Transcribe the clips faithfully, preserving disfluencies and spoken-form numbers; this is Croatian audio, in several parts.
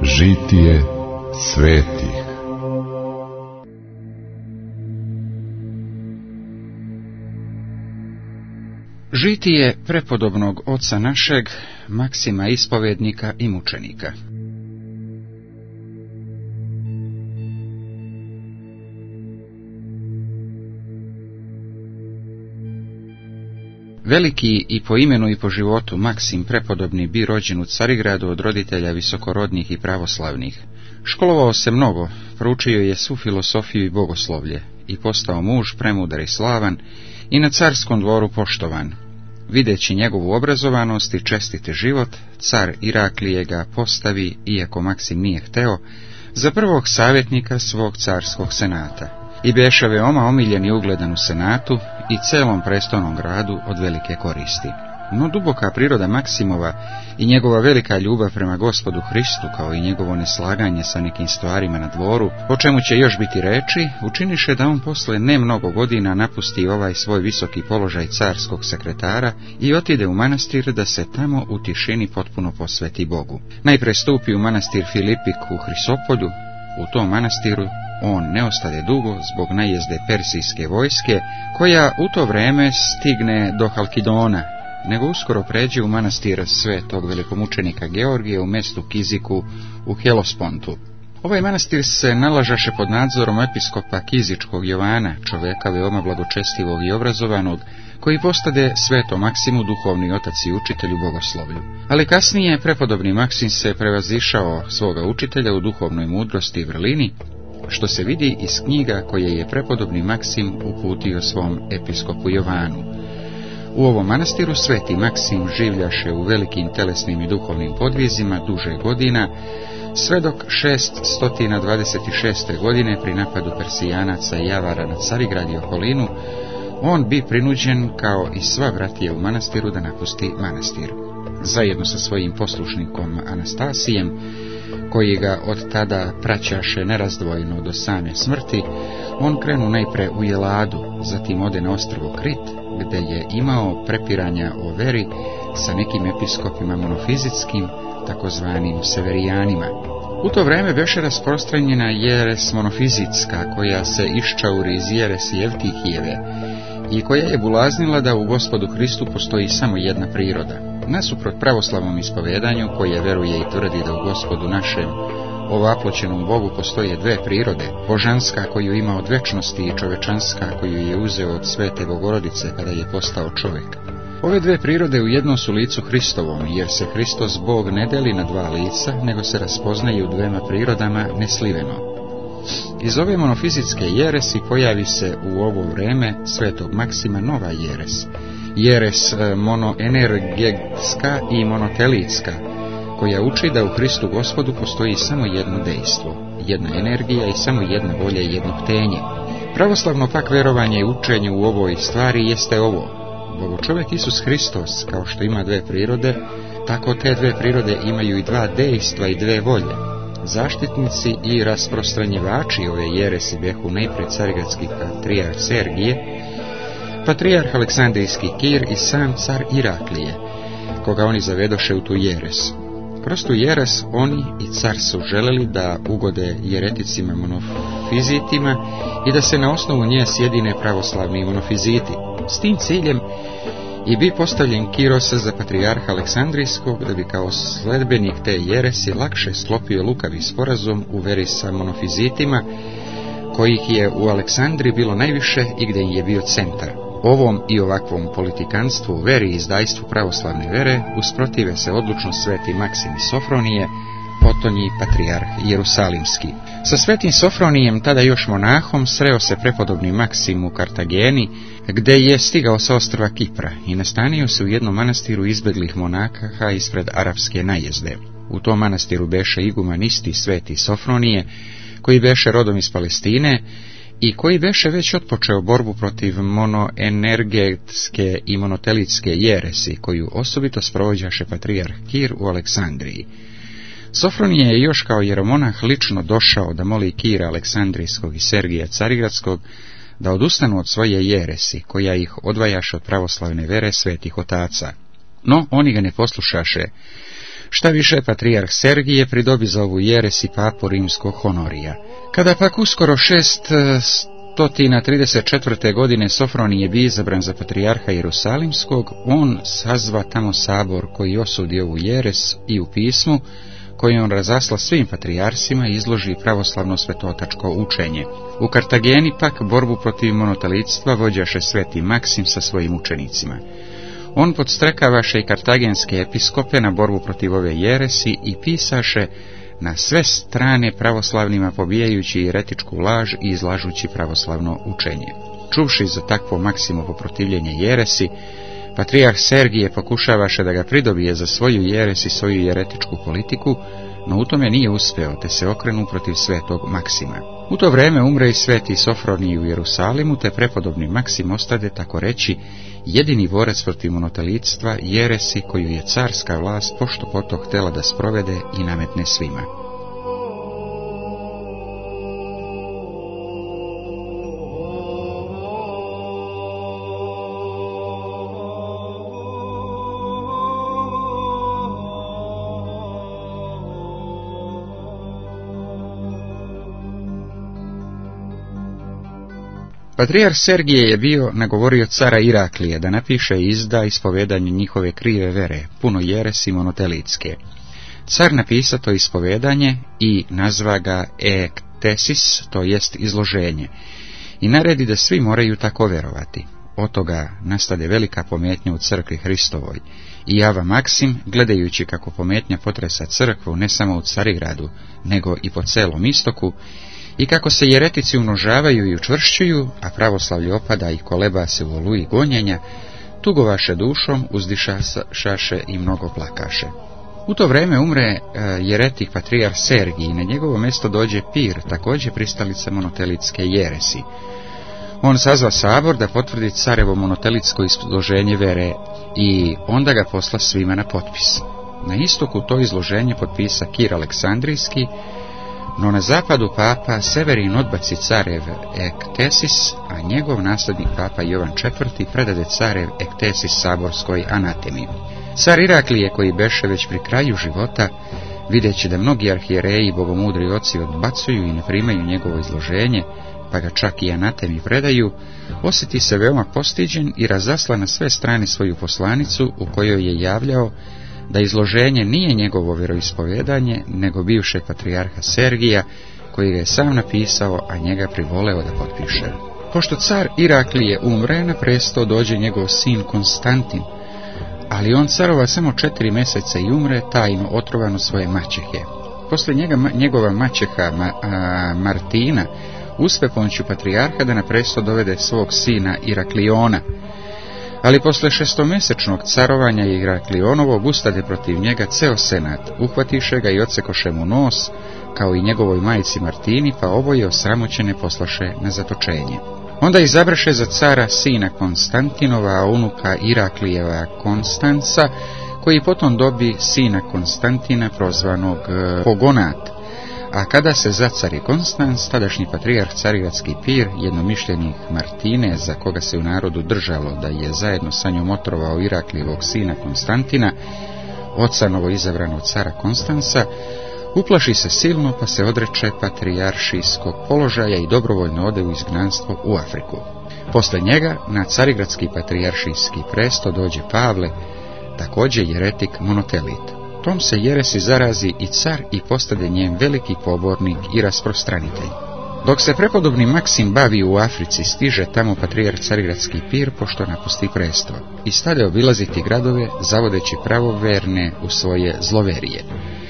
Žitije svetih. Žitije prepodobnog oca našeg, Maksima ispovednika i mučenika. Veliki i po imenu i po životu Maksim prepodobni bi rođen u Carigradu od roditelja visokorodnih i pravoslavnih. Školovao se mnogo, proučio je svu filosofiju i bogoslovlje i postao muž premudar i slavan i na carskom dvoru poštovan. Videći njegovu obrazovanost i čestiti život, car Iraklije ga postavi, iako Maksim nije hteo, za prvog savjetnika svog carskog senata. I beše veoma omiljen i ugledan u senatu i celom prestolnom gradu od velike koristi. No duboka priroda Maksimova i njegova velika ljubav prema Gospodu Hristu, kao i njegovo neslaganje sa nekim stvarima na dvoru, o čemu će još biti reči, učiniše da on posle ne mnogo godina napusti ovaj svoj visoki položaj carskog sekretara i otide u manastir da se tamo u tišini potpuno posveti Bogu. Najpre stupi u manastir Filipik u Hrisopolju. U tom manastiru on ne ostade dugo zbog najezde persijske vojske, koja u to vreme stigne do Halkidona, nego uskoro pređe u manastir svetog velikomučenika Georgije u mestu Kiziku u Helospontu. Ovaj manastir se nalažaše pod nadzorom episkopa Kizičkog Jovana, čoveka veoma blagočestivog i obrazovanog, koji postade sveto Maksimu duhovni otac i učitelj u bogoslovlju. Ali kasnije prepodobni Maksim se prevazišao svoga učitelja u duhovnoj mudrosti i vrlini, što se vidi iz knjiga koje je prepodobni Maksim uputio svom episkopu Jovanu. U ovom manastiru sveti Maksim življaše u velikim telesnim i duhovnim podvizima duže godina, sve dok šessto dvadeset šeste. godine pri napadu Persijanaca i Javara na Carigrad i okolinu, on bi prinuđen, kao i sva bratija u manastiru, da napusti manastir. Zajedno sa svojim poslušnikom Anastasijem, koji ga od tada praćaše nerazdvojno do same smrti, on krenu najpre u Jeladu, zatim ode na ostrvo Krit, gde je imao prepiranja o veri sa nekim episkopima monofizitskim, takozvanim severijanima. U to vreme beše rasprostranjena jeres monofizitska, koja se iščauri iz jeresi Jevtihijeve i koja je bulaznila da u Gospodu Hristu postoji samo jedna priroda. Nasuprot pravoslavnom ispovedanju, koje veruje i tvrdi da u Gospodu našem, ovaploćenom Bogu, postoje dve prirode, božanska koju ima od večnosti i čovečanska koju je uzeo od svete Bogorodice kada je postao čovjek. Ove dve prirode u jednom su licu Hristovom, jer se Hristos Bog ne deli na dva lica, nego se raspoznaje u dvema prirodama nesliveno. Iz ove monofizitske jeresi pojavi se u ovo vreme svetog Maksima nova jeres, jeres monoenergetska i monotelitska, koja uči da u Hristu Gospodu postoji samo jedno dejstvo, jedna energija i samo jedna volja i jedno htenje. Pravoslavno pak verovanje i učenje u ovoj stvari jeste ovo: Bogočovjek Isus Hristos, kao što ima dve prirode, tako te dve prirode imaju i dva dejstva i dve volje. Zaštitnici i rasprostranjevači ove jeresi behu najpre carigradski patrijarh Sergije, patrijarh Aleksandrijski Kir i sam car Iraklije, koga oni zavedoše u tu jeres. Kroz tu jeres oni i car su želeli da ugode jereticima monofizitima i da se na osnovu nje sjedine pravoslavni monofiziti. S tim ciljem i bi postavljen Kiros za patrijarha Aleksandrijskog, da bi kao sledbenik te jeresi lakše sklopio lukavi sporazum u veri sa monofizitima, kojih je u Aleksandriji bilo najviše i gdje je bio centar. Ovom i ovakvom politikanstvu, veri i izdajstvu pravoslavne vere usprotive se odlučno sveti Maksim iz Sofronije, potonji patrijarh Jerusalimski. Sa svetim Sofronijem, tada još monahom, sreo se prepodobni Maksim u Kartageni, gde je stigao sa ostrva Kipra i nastanio se u jednom manastiru izbeglih monaha ispred arapske najezde. U tom manastiru beše iguman isti sveti Sofronije, koji beše rodom iz Palestine i koji beše već otpočeo borbu protiv monoenergetske i monotelitske jeresi, koju osobito sprovođaše patrijarh Kir u Aleksandriji. Sofronije je još kao jeromonah lično došao da moli Kira Aleksandrijskog i Sergija Carigradskog da odustanu od svoje jeresi, koja ih odvajaše od pravoslavne vere svetih otaca. No, oni ga ne poslušaše, Šta više, patrijarh Sergije pridobi za ovu jeres i papu rimskog Honorija. Kada pak uskoro šest stotina trideset četvrte. godine Sofronije bi izabran za patrijarha Jerusalimskog, on sazva tamo sabor koji osudi ovu jeres i u pismu, koji on razasla svim patrijarsima, izloži pravoslavno svetotačko učenje. U Kartageni pak borbu protiv monotalitstva vođaše sveti Maksim sa svojim učenicima. On podstrekavaše i kartagenske episkope na borbu protiv ove jeresi i pisaše na sve strane pravoslavnima, pobijajući jeretičku laž i izlažući pravoslavno učenje. Čuvši za takvo Maksimovo protivljenje jeresi, patrijarh Sergije pokušavaše da ga pridobije za svoju jeres i svoju jeretičku politiku, no u tome nije uspeo, te se okrenu protiv svetog Maksima. U to vrijeme umre i sveti Sofronij u Jerusalimu, te prepodobni Maksim ostade, tako reći, jedini borac protiv monotalitstva, jeresi koju je carska vlast pošto poto htjela da sprovede i nametne svima. Patrijarh Sergije je bio nagovorio cara Iraklije da napiše i izda ispovedanje njihove krive vere, puno jeresi monotelitske. Car napisa to ispovedanje i nazva ga ektesis, to jest izloženje, i naredi da svi moraju tako verovati. Od toga nastade velika pometnja u crkvi Hristovoj, i Java Maksim, gledajući kako pometnja potresa crkvu ne samo u Carigradu, nego i po celom istoku, i kako se jeretici umnožavaju i učvršćuju, a pravoslavlje opada i koleba se u oluji gonjenja, tugovaše dušom, uzdišaše i mnogo plakaše. U to vrijeme umre jeretik patrijarh Sergij i na njegovo mjesto dođe Pir, također pristalica monotelitske jeresi. On sazva sabor da potvrdi carevo monotelitsko izloženje vere i onda ga posla svima na potpis. Na istoku to izloženje potpisa Kir Aleksandrijski, no na zapadu papa Severin odbaci carev ektesis, a njegov nasljednik papa Jovan četvrti predade carev ektesis saborskoj anatemi. Car Iraklije, koji beše već pri kraju života, videći da mnogi arhijereji i bogomudri oci odbacuju i ne primaju njegovo izloženje, pa ga čak i anatemi predaju, osjeti se veoma postiđen i razasla na sve strane svoju poslanicu, u kojoj je javljao da izloženje nije njegovo vjeroispovedanje, nego bivšeg patrijarha Sergija, koji ga je sam napisao, a njega privoleo da potpiše. Pošto car Iraklije umre, na presto dođe njegov sin Konstantin, ali on carova samo četiri mjeseca i umre tajno otrovan od svoje maćehe. Posle njega njegova maćeha Ma, a, Martina uspe pomoću patrijarha da na presto dovede svog sina Irakliona, ali posle šestomjesečnog carovanja Iraklionovog ustade protiv njega ceo senat, uhvatiše ga i odsekoše mu nos, kao i njegovoj majici Martini, pa oboje osramoćene poslaše na zatočenje. Onda izabraše za cara sina Konstantinova, a unuka Iraklijeva Konstanca, koji potom dobi sina Konstantina, prozvanog Pogonat. A kada se zacari Konstans, tadašnji patrijarh carigradski Pir, jednomišljenik Martine, za koga se u narodu držalo da je zajedno sa njom otrovao Iraklijevog sina Konstantina, oca novoizabranog cara Konstansa, uplaši se silno, pa se odreče patrijaršijskog položaja i dobrovoljno ode u izgnanstvo u Afriku. Posle njega na carigradski patrijaršijski presto dođe Pavle, također jeretik monotelit. Tom se jeresi zarazi i car i postade njen veliki pobornik i rasprostranitelj. Dok se prepodobni Maksim bavi u Africi, stiže tamo patrijarh carigradski Pir, pošto napusti presto, i stade obilaziti gradove, zavodeći pravoverne u svoje zloverije.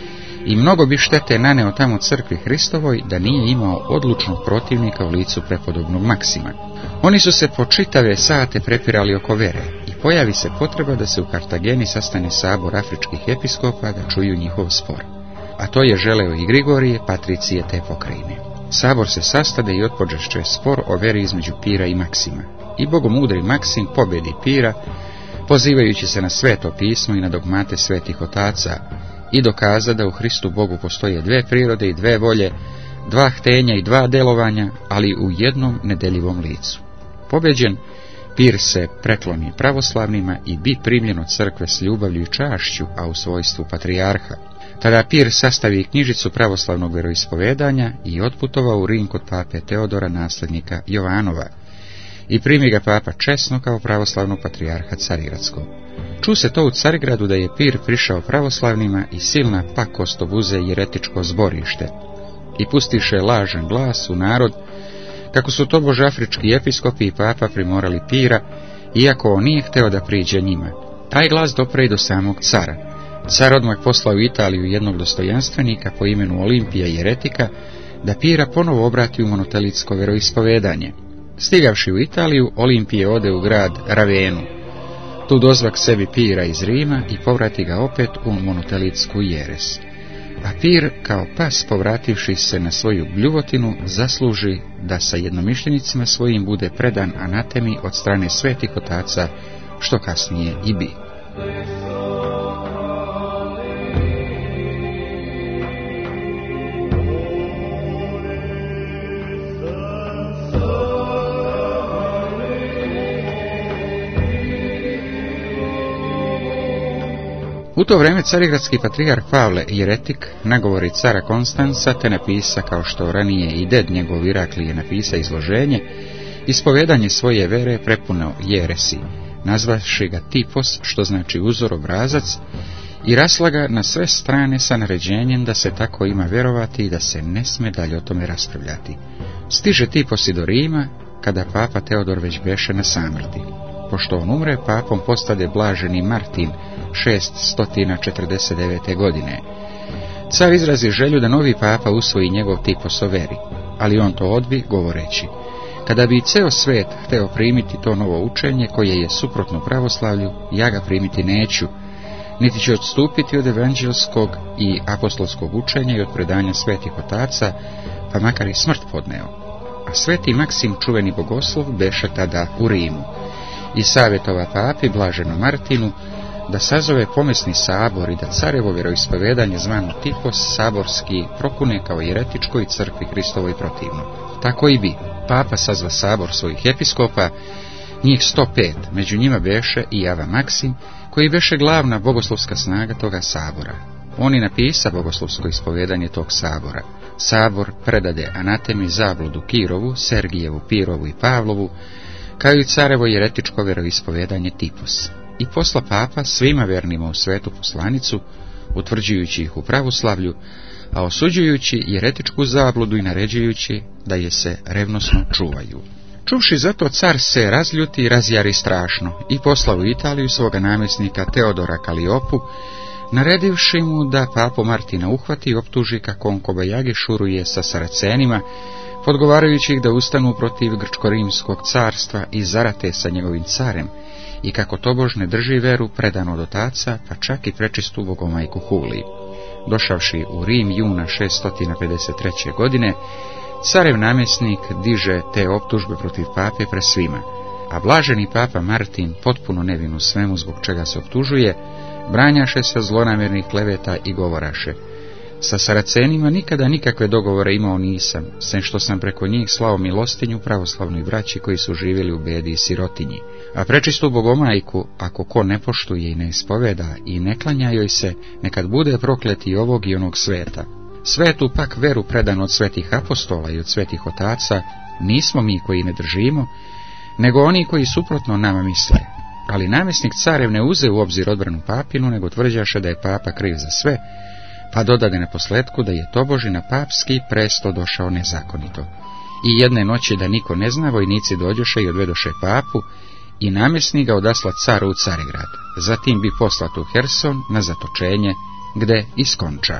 I mnogo bi štete naneo tamo crkvi Hristovoj, da nije imao odlučnog protivnika u licu prepodobnog Maksima. Oni su se po čitave sate prepirali oko vere i pojavi se potreba da se u Kartageni sastane sabor afričkih episkopa da čuju njihov spor. A to je želeo i Grigorije, patricije te pokrajine. Sabor se sastade i otpočeše spor o veri između Pira i Maksima. I bogomudri Maksim pobedi Pira, pozivajući se na sveto pismo i na dogmate svetih otaca, i dokaza da u Hristu Bogu postoje dve prirode i dve volje, dva htenja i dva delovanja, ali u jednom nedeljivom licu. Pobeđen, Pir se prekloni pravoslavnima i bi primljen od crkve s ljubavlju i čašću, a u svojstvu patrijarha. Tada Pir sastavi knjižicu pravoslavnog vjeroispovedanja i otputovao u Rim kod pape Teodora, nasljednika Jovanova, i primi ga papa česno kao pravoslavnog patrijarha Carigradskog. Ču se to u Carigradu da je Pir prišao pravoslavnima i silna pakost obuze jeretičko zborište i pustiše lažan glas u narod, kako su tobož afrički episkopi i papa primorali Pira, iako on nije hteo da priđe njima. Taj glas dopre i do samog cara. Car odmah poslao u Italiju jednog dostojanstvenika po imenu Olimpija jeretika, da Pira ponovo obrati u monotelitsko veroispovedanje. Stigavši u Italiju, Olimpije ode u grad Ravenu. Tu dozva k sebi Pira iz Rima i povrati ga opet u monotelitsku jeres. A Pir, kao pas povrativši se na svoju bljuvotinu, zasluži da sa jednomišljenicima svojim bude predan anatemi od strane svetih otaca, što kasnije i bi. U to vrijeme carigradski patrijarh Pavle jeretik nagovori cara Konstanca, te napisa, kao što ranije i ded njegov Iraklije napisa izloženje, ispovedanje svoje vere prepuno jeresi, nazvaši ga tipos, što znači uzor, obrazac, i raslaga na sve strane sa naređenjem da se tako ima vjerovati i da se ne sme dalje o tome raspravljati. Stiže tipos i do Rima, kada papa Teodor već beše na samrti. Pošto on umre, papom postade blaženi Martin šeststo četrdeset devete. godine. Car izrazi želju da novi papa usvoji njegov tipos o veri, ali on to odbi, govoreći: kada bi ceo svet hteo primiti to novo učenje koje je suprotno pravoslavlju, ja ga primiti neću, niti će odstupiti od evanđelskog i apostolskog učenja i od predanja svetih otaca, pa makar i smrt podneo. A sveti Maksim, čuveni bogoslov, beše tada u Rimu i savjetova papi blaženom Martinu da sazove pomesni sabor i da carevo vjeroispovedanje zvano tipos saborski prokune kao jeretičko i crkvi Hristovoj protivno. Tako i bi papa sazva sabor svojih episkopa, njih sto pet, među njima beše i Ava Maksim, koji beše glavna bogoslovska snaga toga sabora. On i napisa bogoslovsko ispovedanje tog sabora. Sabor predade anatemi zabludu Kirovu, Sergijevu, Pirovu i Pavlovu, kao i carevo jeretičko vjeroispovedanje tipos. I posla papa svima vernima u svetu poslanicu, utvrđujući ih u pravoslavlju, a osuđujući jeretičku zabludu i naređujući da je se revnosno čuvaju. Čuvši zato, car se razljuti i razjari strašno i posla u Italiju svoga namjesnika Teodora Kaliopu, naredivši mu da papu Martina uhvati i optuži kako on kobajagi šuruje sa Saracenima, podgovarajući ih da ustanu protiv grčko-rimskog carstva i zarate sa njegovim carem, i kako tobož ne drži veru predano od otaca, pa čak i prečistu bogomajku Huliji. Došavši u Rim juna šeststo pedeset treće. godine, carev namjesnik diže te optužbe protiv pape pre svima, a blaženi papa Martin, potpuno nevin u svemu zbog čega se optužuje, branjaše se zlonamjernih kleveta i govoraše: sa Saracenima nikada nikakve dogovore imao nisam, sem što sam preko njih slao milostinju pravoslavnoj braći koji su živjeli u bedi i sirotinji. A prečistu bogomajku, ako ko ne poštuje i ne ispoveda i ne klanja joj se, nekad bude proklet i ovog i onog sveta. Svetu pak veru predanu od svetih apostola i od svetih otaca nismo mi koji ne držimo, nego oni koji suprotno nama misle. Ali namjesnik carev ne uze u obzir odbranu papinu, nego tvrđaše da je papa kriv za sve, pa dodade na posletku da je toboži na papski presto došao nezakonito. I jedne noći, da niko ne zna, vojnici dođoše i odvedoše papu i namjesnik ga odasla caru u Carigrad. Zatim bi poslat u Herson na zatočenje, gde iskonča.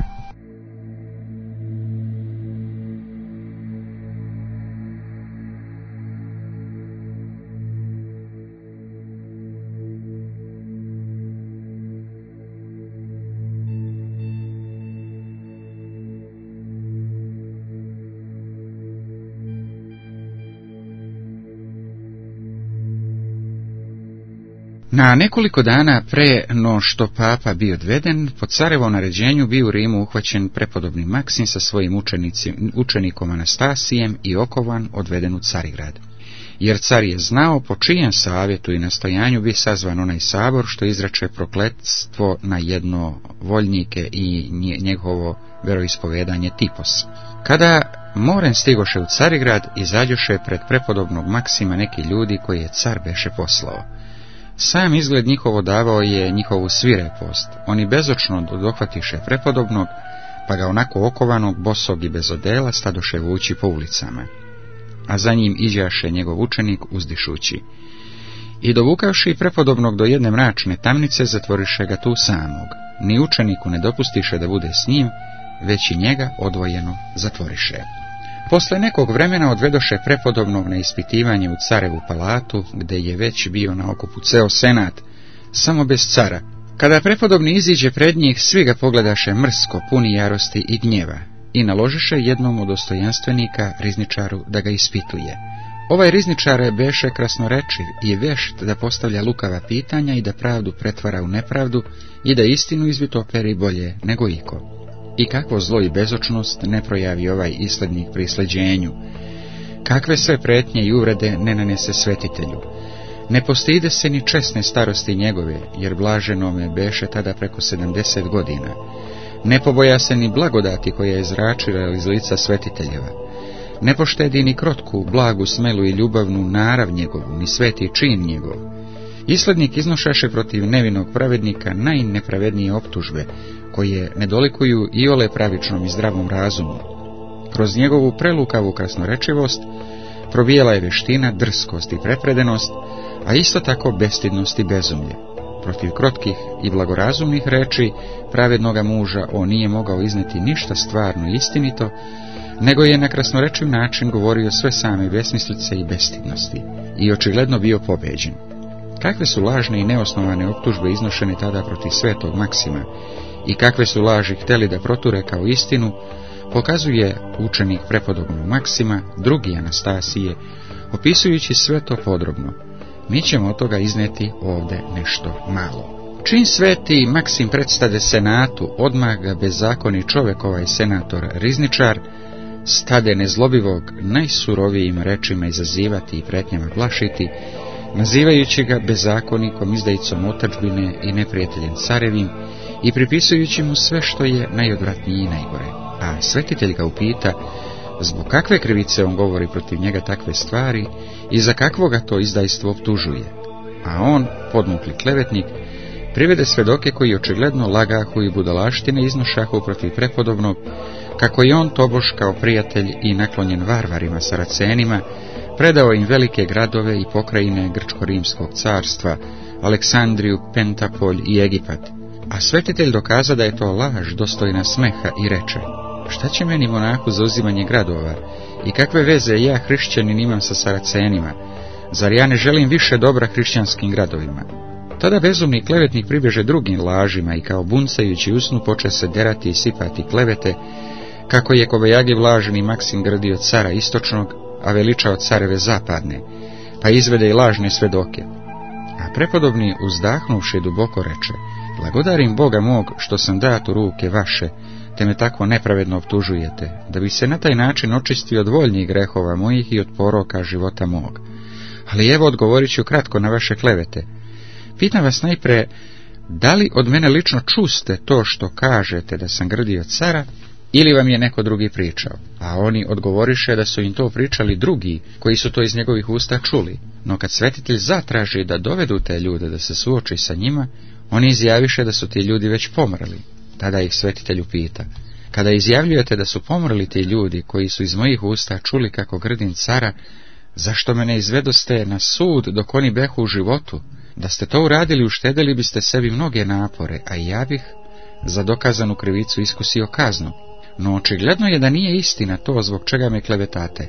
Na nekoliko dana pre no što papa bio odveden, po carevom naređenju bio u Rimu uhvaćen prepodobni Maksim sa svojim učenikom Anastasijem i okovan odveden u Carigrad. jer car je znao po čijem savjetu i nastojanju bi sazvan onaj sabor što izreče prokletstvo na jednovoljnike i njegovo veroispovedanje Tipos. Kada moren stigoše u Carigrad, izađoše pred prepodobnog Maksima neki ljudi koje je car beše poslao. Sam izgled njihovo davao je njihovu svirepost. Oni bezočno dohvatiše prepodobnog, pa ga onako okovanog, bosog i bez odela stadoše vući po ulicama. A za njim iđaše njegov učenik uzdišući. I dovukavši prepodobnog do jedne mračne tamnice, zatvoriše ga tu samog. Ni učeniku ne dopustiše da bude s njim, već i njega odvojeno zatvoriše. Posle nekog vremena odvedoše prepodobnog na ispitivanje u carevu palatu, gde je već bio na okupu ceo senat, samo bez cara. Kada prepodobni iziđe pred njih, svi ga pogledaše mrsko, puni jarosti i gnjeva, i naložiše jednom od dostojanstvenika, rizničaru, da ga ispituje. Ovaj rizničar beše krasnorečiv i vešt da postavlja lukava pitanja i da pravdu pretvara u nepravdu i da istinu izvitoperi bolje nego iko. I kakvo zlo i bezočnost ne projavi ovaj islednik pri sleđenju. Kakve sve pretnje i uvrede ne nanese svetitelju. Ne postide se ni česne starosti njegove, jer blaženome beše tada preko sedamdeset godina. Ne poboja se ni blagodati koja je zračila iz lica svetiteljeva. Ne poštedi ni krotku, blagu, smelu i ljubavnu narav njegovu, ni sveti čin njegov. Islednik iznošaše protiv nevinog pravednika najnepravednije optužbe, koje ne dolikuju iole pravičnom i zdravom razumu. Kroz njegovu prelukavu krasnorečivost probijela je veština, drskost i prepredenost, a isto tako bestidnost i bezumlje. Protiv krotkih i blagorazumnih reči pravednoga muža on nije mogao izneti ništa stvarno i istinito, nego je na krasnorečiv način govorio sve same besmislice i bestidnosti i očigledno bio pobeđen. Kakve su lažne i neosnovane optužbe iznošene tada protiv svetog Maksima i kakve su laži hteli da proture kao istinu, pokazuje učenik prepodobnog Maksima, drugi Anastasije, opisujući sve to podrobno. Mi ćemo od toga izneti ovde nešto malo. Čim sveti Maksim predstade senatu, odmah ga bezzakoni čovek, ovaj senator rizničar, stade nezlobivog najsurovijim rečima izazivati i pretnjama plašiti, nazivajući ga bezzakonikom, izdajicom otadžbine i neprijateljem carevim i pripisujući mu sve što je najodvratnije i najgore. A svetitelj ga upita zbog kakve krivice on govori protiv njega takve stvari i za kakvoga to izdajstvo optužuje. A on, podmukli klevetnik, privede svedoke koji očigledno lagahu i budalaštine iznošahu protiv prepodobnog, kako je on tobož kao prijatelj i naklonjen varvarima Saracenima predao im velike gradove i pokrajine Grčko-rimskog carstva, Aleksandriju, Pentapolj i Egipat. A svetitelj dokaza da je to laž dostojna smeha i reče: šta će meni monahu za uzimanje gradova i kakve veze ja hrišćanin imam sa Saracenima? Zar ja ne želim više dobra hrišćanskim gradovima? Tada bezumni klevetnik pribeže drugim lažima i kao buncajući usnu poče se derati i sipati klevete, kako je kobajagiv lažni Maksim gradio cara istočnog, a veličao careve zapadne, pa izvede i lažne svedoke. A prepodobni uzdahnuvši duboko reče: blagodarim Boga mog što sam dat u ruke vaše, te me tako nepravedno optužujete, da bi se na taj način očistio od voljnih grehova mojih i od poroka života mog. Ali evo odgovorit ću kratko na vaše klevete. Pitam vas najpre, da li od mene lično čuste to što kažete da sam grdio cara, ili vam je neko drugi pričao? A oni odgovoriše da su im to pričali drugi, koji su to iz njegovih usta čuli. No kad svetitelj zatraži da dovedu te ljude da se suoči sa njima, oni izjaviše da su ti ljudi već pomrli. Tada ih svetitelj upita: kada izjavljujete da su pomrli ti ljudi koji su iz mojih usta čuli kako grdim cara, zašto me ne izvedoste na sud dok oni behu u životu? Da ste to uradili, uštedeli biste sebi mnoge napore, a ja bih za dokazanu krivicu iskusio kaznu. No očigledno je da nije istina to zbog čega me klevetate.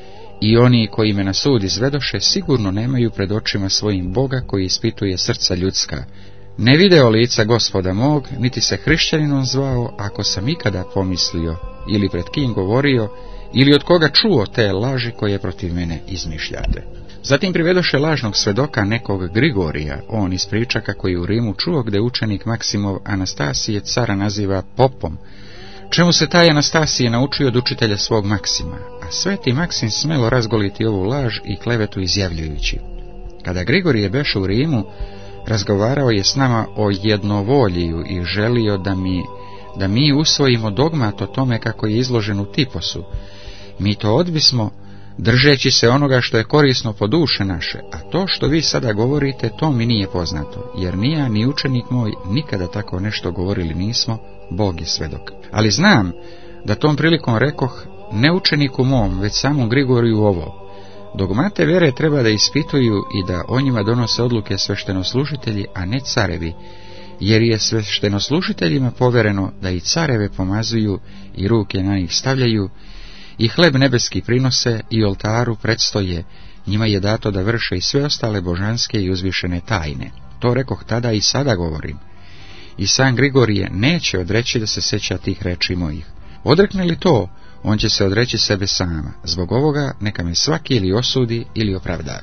I oni koji me na sud izvedoše sigurno nemaju pred očima svojim Boga koji ispituje srca ljudska. Ne video lica Gospoda mog, niti se hrišćaninom zvao, ako sam ikada pomislio, ili pred kim govorio, ili od koga čuo te laži koje protiv mene izmišljate. Zatim privedoše lažnog svedoka nekog Grigorija, on ispriča kako je u Rimu čuo gde učenik Maksimov Anastasije cara naziva popom, čemu se taj Anastasije naučio od učitelja svog Maksima, a sveti Maksim smelo razgoliti ovu laž i klevetu izjavljujući: kada Grigorije beše u Rimu, razgovarao je s nama o jednovoljiju i želio da mi, da mi usvojimo dogmat o tome kako je izložen u Tiposu. Mi to odbismo, držeći se onoga što je korisno po duše naše, a to što vi sada govorite, to mi nije poznato, jer ni ja ni učenik moj nikada tako nešto govorili nismo, Bog je svedok. Ali znam da tom prilikom rekoh ne učeniku mom, već samom Grigoriju ovo: dogmate vere treba da ispituju i da o njima donose odluke sveštenoslužitelji, a ne carevi, jer je sveštenoslužiteljima povereno da i careve pomazuju i ruke na njih stavljaju, i hleb nebeski prinose i oltaru predstoje, njima je dato da vrše i sve ostale božanske i uzvišene tajne. To rekoh tada i sada govorim. I sam Grigorije neće odreći da se seća tih reči mojih. Odrekne li to, on će se odreći sebe sama. Zbog ovoga neka me svaki ili osudi ili opravda.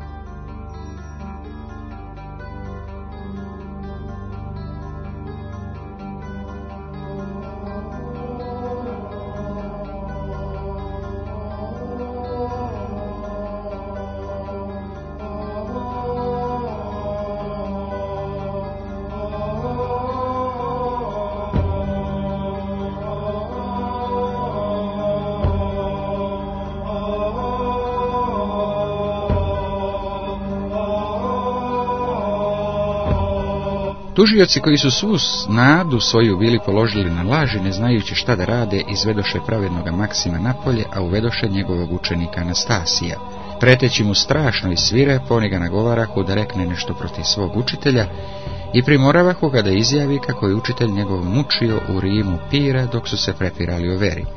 Tužioci koji su svu nadu svoju bili položili na laži, ne znajući šta da rade, izvedoše pravednoga Maksima napolje, a uvedoše njegovog učenika Anastasija. Preteći mu strašno i svirepo, oni ga nagovarahu da rekne nešto protiv svog učitelja i primoravahu ga da izjavi kako je učitelj njegov mučio u Rimu pira dok su se prepirali o veri.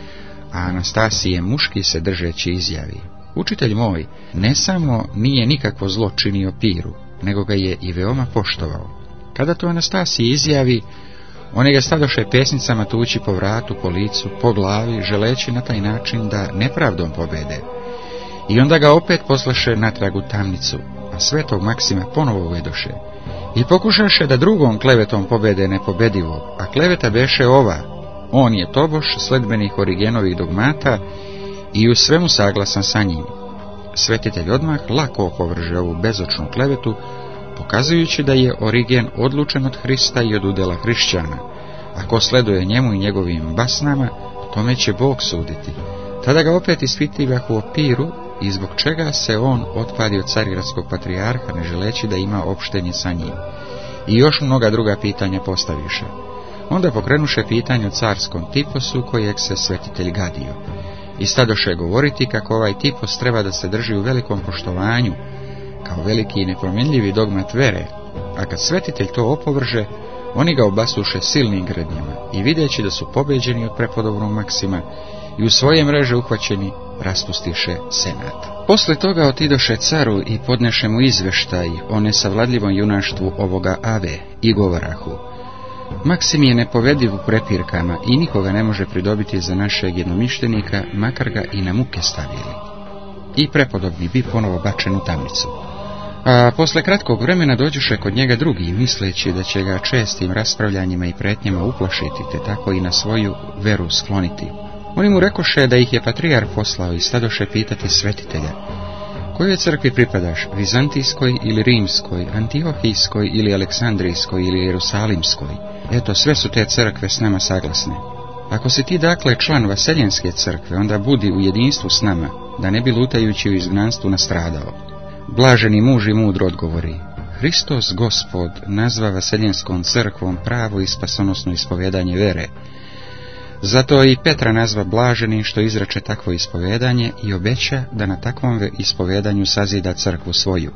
A Anastasije muški se držeći izjavi: učitelj moj ne samo nije nikakvo zlo činio piru, nego ga je i veoma poštovao. Kada to Anastasije izjavi, oni ga stadoše pesnicama tući po vratu, po licu, po glavi, želeći na taj način da nepravdom pobede. I onda ga opet poslaše natrag u tamnicu, a svetog Maksima ponovo uvedoše. I pokušaše da drugom klevetom pobede nepobedivog, a kleveta beše ova: on je tobož sledbenih Origenovih dogmata i u svemu saglasan sa njim. Svetitelj odmah lako opovrže ovu bezočnu klevetu, pokazujući da je Origen odlučen od Hrista i od udela hrišćana. Ako sleduje njemu i njegovim basnama, tome će Bog suditi. Tada ga opet ispitivahu o piru i zbog čega se on otpadi od carigradskog patrijarha, ne želeći da ima opštenje sa njim. I još mnoga druga pitanja postaviše. Onda pokrenuše pitanje o carskom Tiposu, kojeg se svetitelj gadio. I stadoše govoriti kako ovaj Tipos treba da se drži u velikom poštovanju, kao veliki i nepromjenljivi dogmat vere, a kad svetitelj to opovrže, oni ga obasuše silnim grdnjama i videći da su pobeđeni od prepodobnog Maksima i u svoje mreže uhvaćeni, raspustiše senat. Posle toga otidoše caru i podneše mu izveštaj o nesavladljivom junaštvu ovoga Ave i govarahu: Maksim je nepovediv u prepirkama i nikoga ne može pridobiti za našeg jednomišljenika, makar ga i na muke stavili. I prepodobni bi ponovo bačen u tamnicu. A posle kratkog vremena dođuše kod njega drugi, misleći da će ga čestim raspravljanjima i pretnjama uplašiti, te tako i na svoju veru skloniti. Oni mu rekoše da ih je patrijarh poslao i stadoše pitati svetitelja: kojoj crkvi pripadaš, Vizantijskoj ili Rimskoj, Antiohijskoj ili Aleksandrijskoj ili Jerusalimskoj? Eto, sve su te crkve s nama saglasne. Ako si ti dakle član Vaseljenske crkve, onda budi u jedinstvu s nama, da ne bi lutajući u izgnanstvu nastradao. Blaženi muž i mudro odgovori: Hristos Gospod nazva Vaseljenskom crkvom pravo i spasonosno ispovedanje vere. Zato i Petra nazva blaženim što izreče takvo ispovedanje i obeća da na takvom ispovedanju sazida crkvu svoju.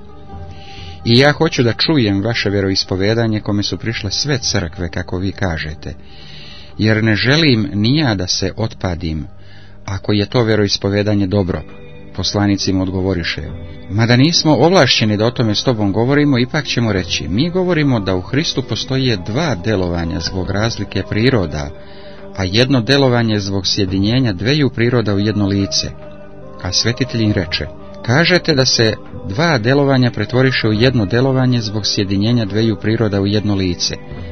I ja hoću da čujem vaše veroispovedanje kome su prišle sve crkve, kako vi kažete, jer ne želim ni ja da se otpadim, ako je to veroispovedanje dobro. Poslanici mu odgovoriše: mada nismo ovlašćeni da o tome s tobom govorimo, ipak ćemo reći: mi govorimo da u Hristu postoje dva delovanja zbog razlike priroda, a jedno delovanje zbog sjedinjenja dveju priroda u jedno lice. A svetitelj im reče: kažete da se dva delovanja pretvoriše u jedno delovanje zbog sjedinjenja dveju priroda u jedno lice.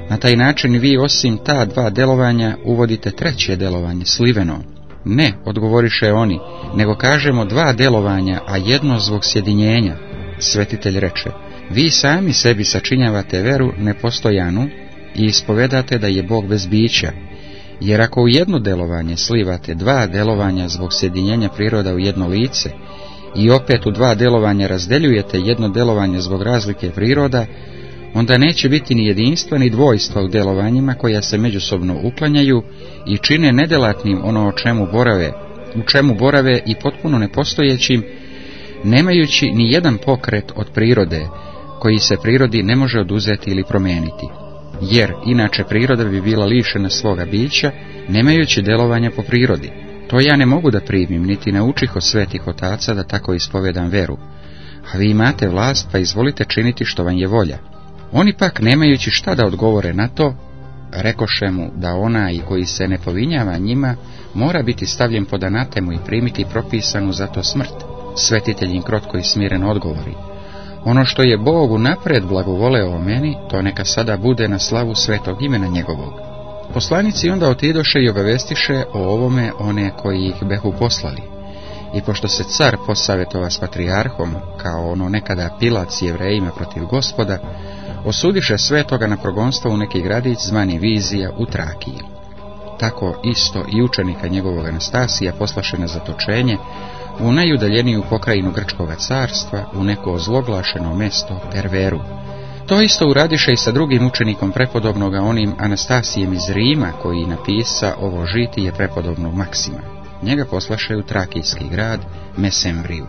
Na taj način vi osim ta dva delovanja uvodite treće delovanje, sliveno. Ne, odgovoriše oni, nego kažemo dva delovanja, a jedno zbog sjedinjenja. Svetitelj reče, vi sami sebi sačinjavate veru nepostojanu i ispovedate da je Bog bez bića, jer ako u jedno delovanje slivate dva delovanja zbog sjedinjenja priroda u jedno lice i opet u dva delovanja razdeljujete jedno delovanje zbog razlike priroda, onda neće biti ni jedinstva ni dvojstva u delovanjima koja se međusobno uklanjaju i čine nedelatnim ono o čemu borave, u čemu borave i potpuno nepostojećim, nemajući ni jedan pokret od prirode, koji se prirodi ne može oduzeti ili promijeniti. Jer inače priroda bi bila lišena svoga bića, nemajući delovanja po prirodi. To ja ne mogu da primim, niti naučih od svetih otaca da tako ispovedam veru. A vi imate vlast, pa izvolite činiti što vam je volja. Oni pak, nemajući šta da odgovore na to, rekoše mu da onaj koji se ne povinjava njima mora biti stavljen pod anatemu i primiti propisanu za to smrt. Svetitelj im krotko i smireno odgovori, ono što je Bogu napred blagovoleo o meni, to neka sada bude na slavu svetog imena njegovog. Poslanici onda otidoše i obavestiše o ovome one koji ih behu poslali. I pošto se car posavetova s patrijarhom, kao ono nekada Pilac Jevrejima protiv Gospoda, osudiše svetoga na progonstvo u neki gradić zvani Vizija u Trakiji. Tako isto i učenika njegovog Anastasija poslaše na zatočenje u najudaljeniju pokrajinu Grčkoga carstva, u neko ozloglašeno mesto Perveru. To isto uradiše i sa drugim učenikom prepodobnoga, onim Anastasijem iz Rima, koji napisa ovo žitije prepodobnog Maksima. Njega poslaše u trakijski grad Mesemvriju.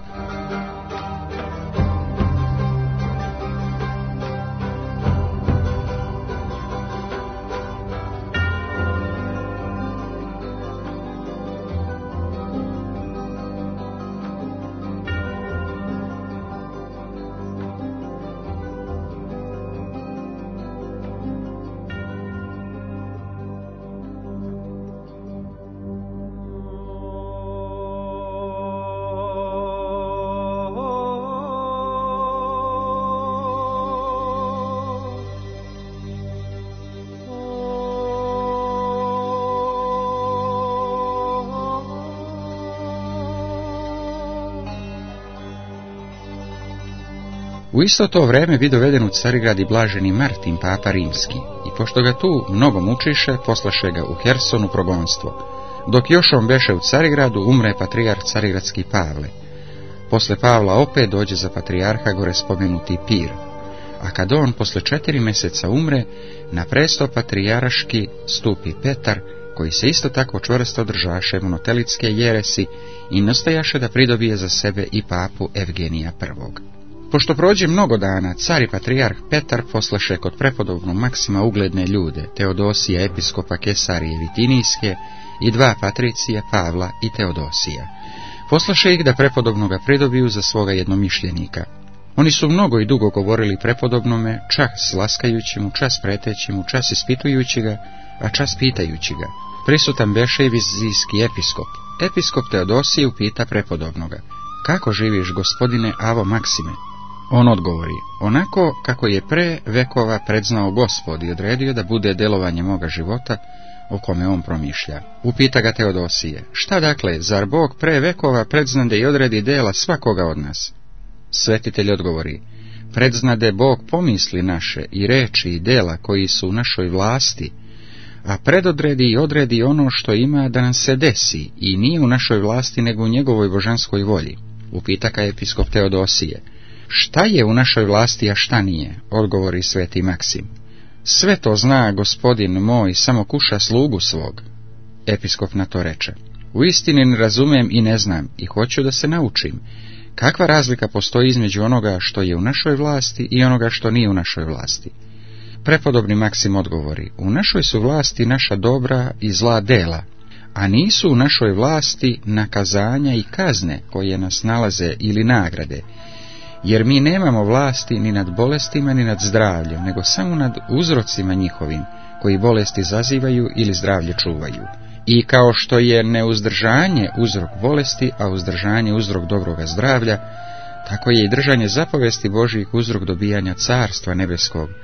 U isto to vreme bi doveden u Carigrad i blaženi Martin, papa rimski, i pošto ga tu mnogo mučiše, poslaše ga u Hersonu progonstvo. Dok još on beše u Carigradu, umre patrijarh carigradski Pavle. Posle Pavla opet dođe za patrijarha gore spomenuti Pir, a kad on posle četiri meseca umre, na presto patrijaraški stupi Petar, koji se isto tako čvrsto držaše monotelitske jeresi i nastojaše da pridobije za sebe i papu Evgenija prvog. Pošto prođe mnogo dana, car i patrijarh Petar poslaše kod prepodobnog Maksima ugledne ljude, Teodosija, episkopa Kesarije Vitinijske, i dva patricija, Pavla i Teodosija. Poslaše ih da prepodobnoga pridobiju za svoga jednomišljenika. Oni su mnogo i dugo govorili prepodobnome, čak slaskajući mu, čas preteći mu, čas ispitujući ga, a čas pitajući ga. Prisutan beše i vizijski episkop. Episkop Teodosije upita prepodobnoga, kako živiš, gospodine Avo Maksime? On odgovori, onako kako je pre vekova predznao Gospod i odredio da bude delovanje moga života, o kome on promišlja. Upita ga Teodosije, šta dakle, zar Bog pre vekova predznade i odredi dela svakoga od nas? Svetitelj odgovori, predznade Bog pomisli naše i reči i dela koji su u našoj vlasti, a predodredi i odredi ono što ima da nam se desi i nije u našoj vlasti nego u njegovoj božanskoj volji. Upita ga episkop Teodosije, šta je u našoj vlasti, a šta nije? Odgovori sveti Maksim, sve to zna gospodin moj, samo kuša slugu svog. Episkop na to reče, u istini ne razumem i ne znam i hoću da se naučim. Kakva razlika postoji između onoga što je u našoj vlasti i onoga što nije u našoj vlasti? Prepodobni Maksim odgovori, u našoj su vlasti naša dobra i zla dela, a nisu u našoj vlasti nakazanja i kazne koje nas nalaze ili nagrade, jer mi nemamo vlasti ni nad bolestima ni nad zdravljem, nego samo nad uzrocima njihovim, koji bolesti zazivaju ili zdravlje čuvaju. I kao što je neuzdržanje uzrok bolesti, a uzdržanje uzrok dobroga zdravlja, tako je i držanje zapovesti Božjih uzrok dobijanja carstva nebeskog,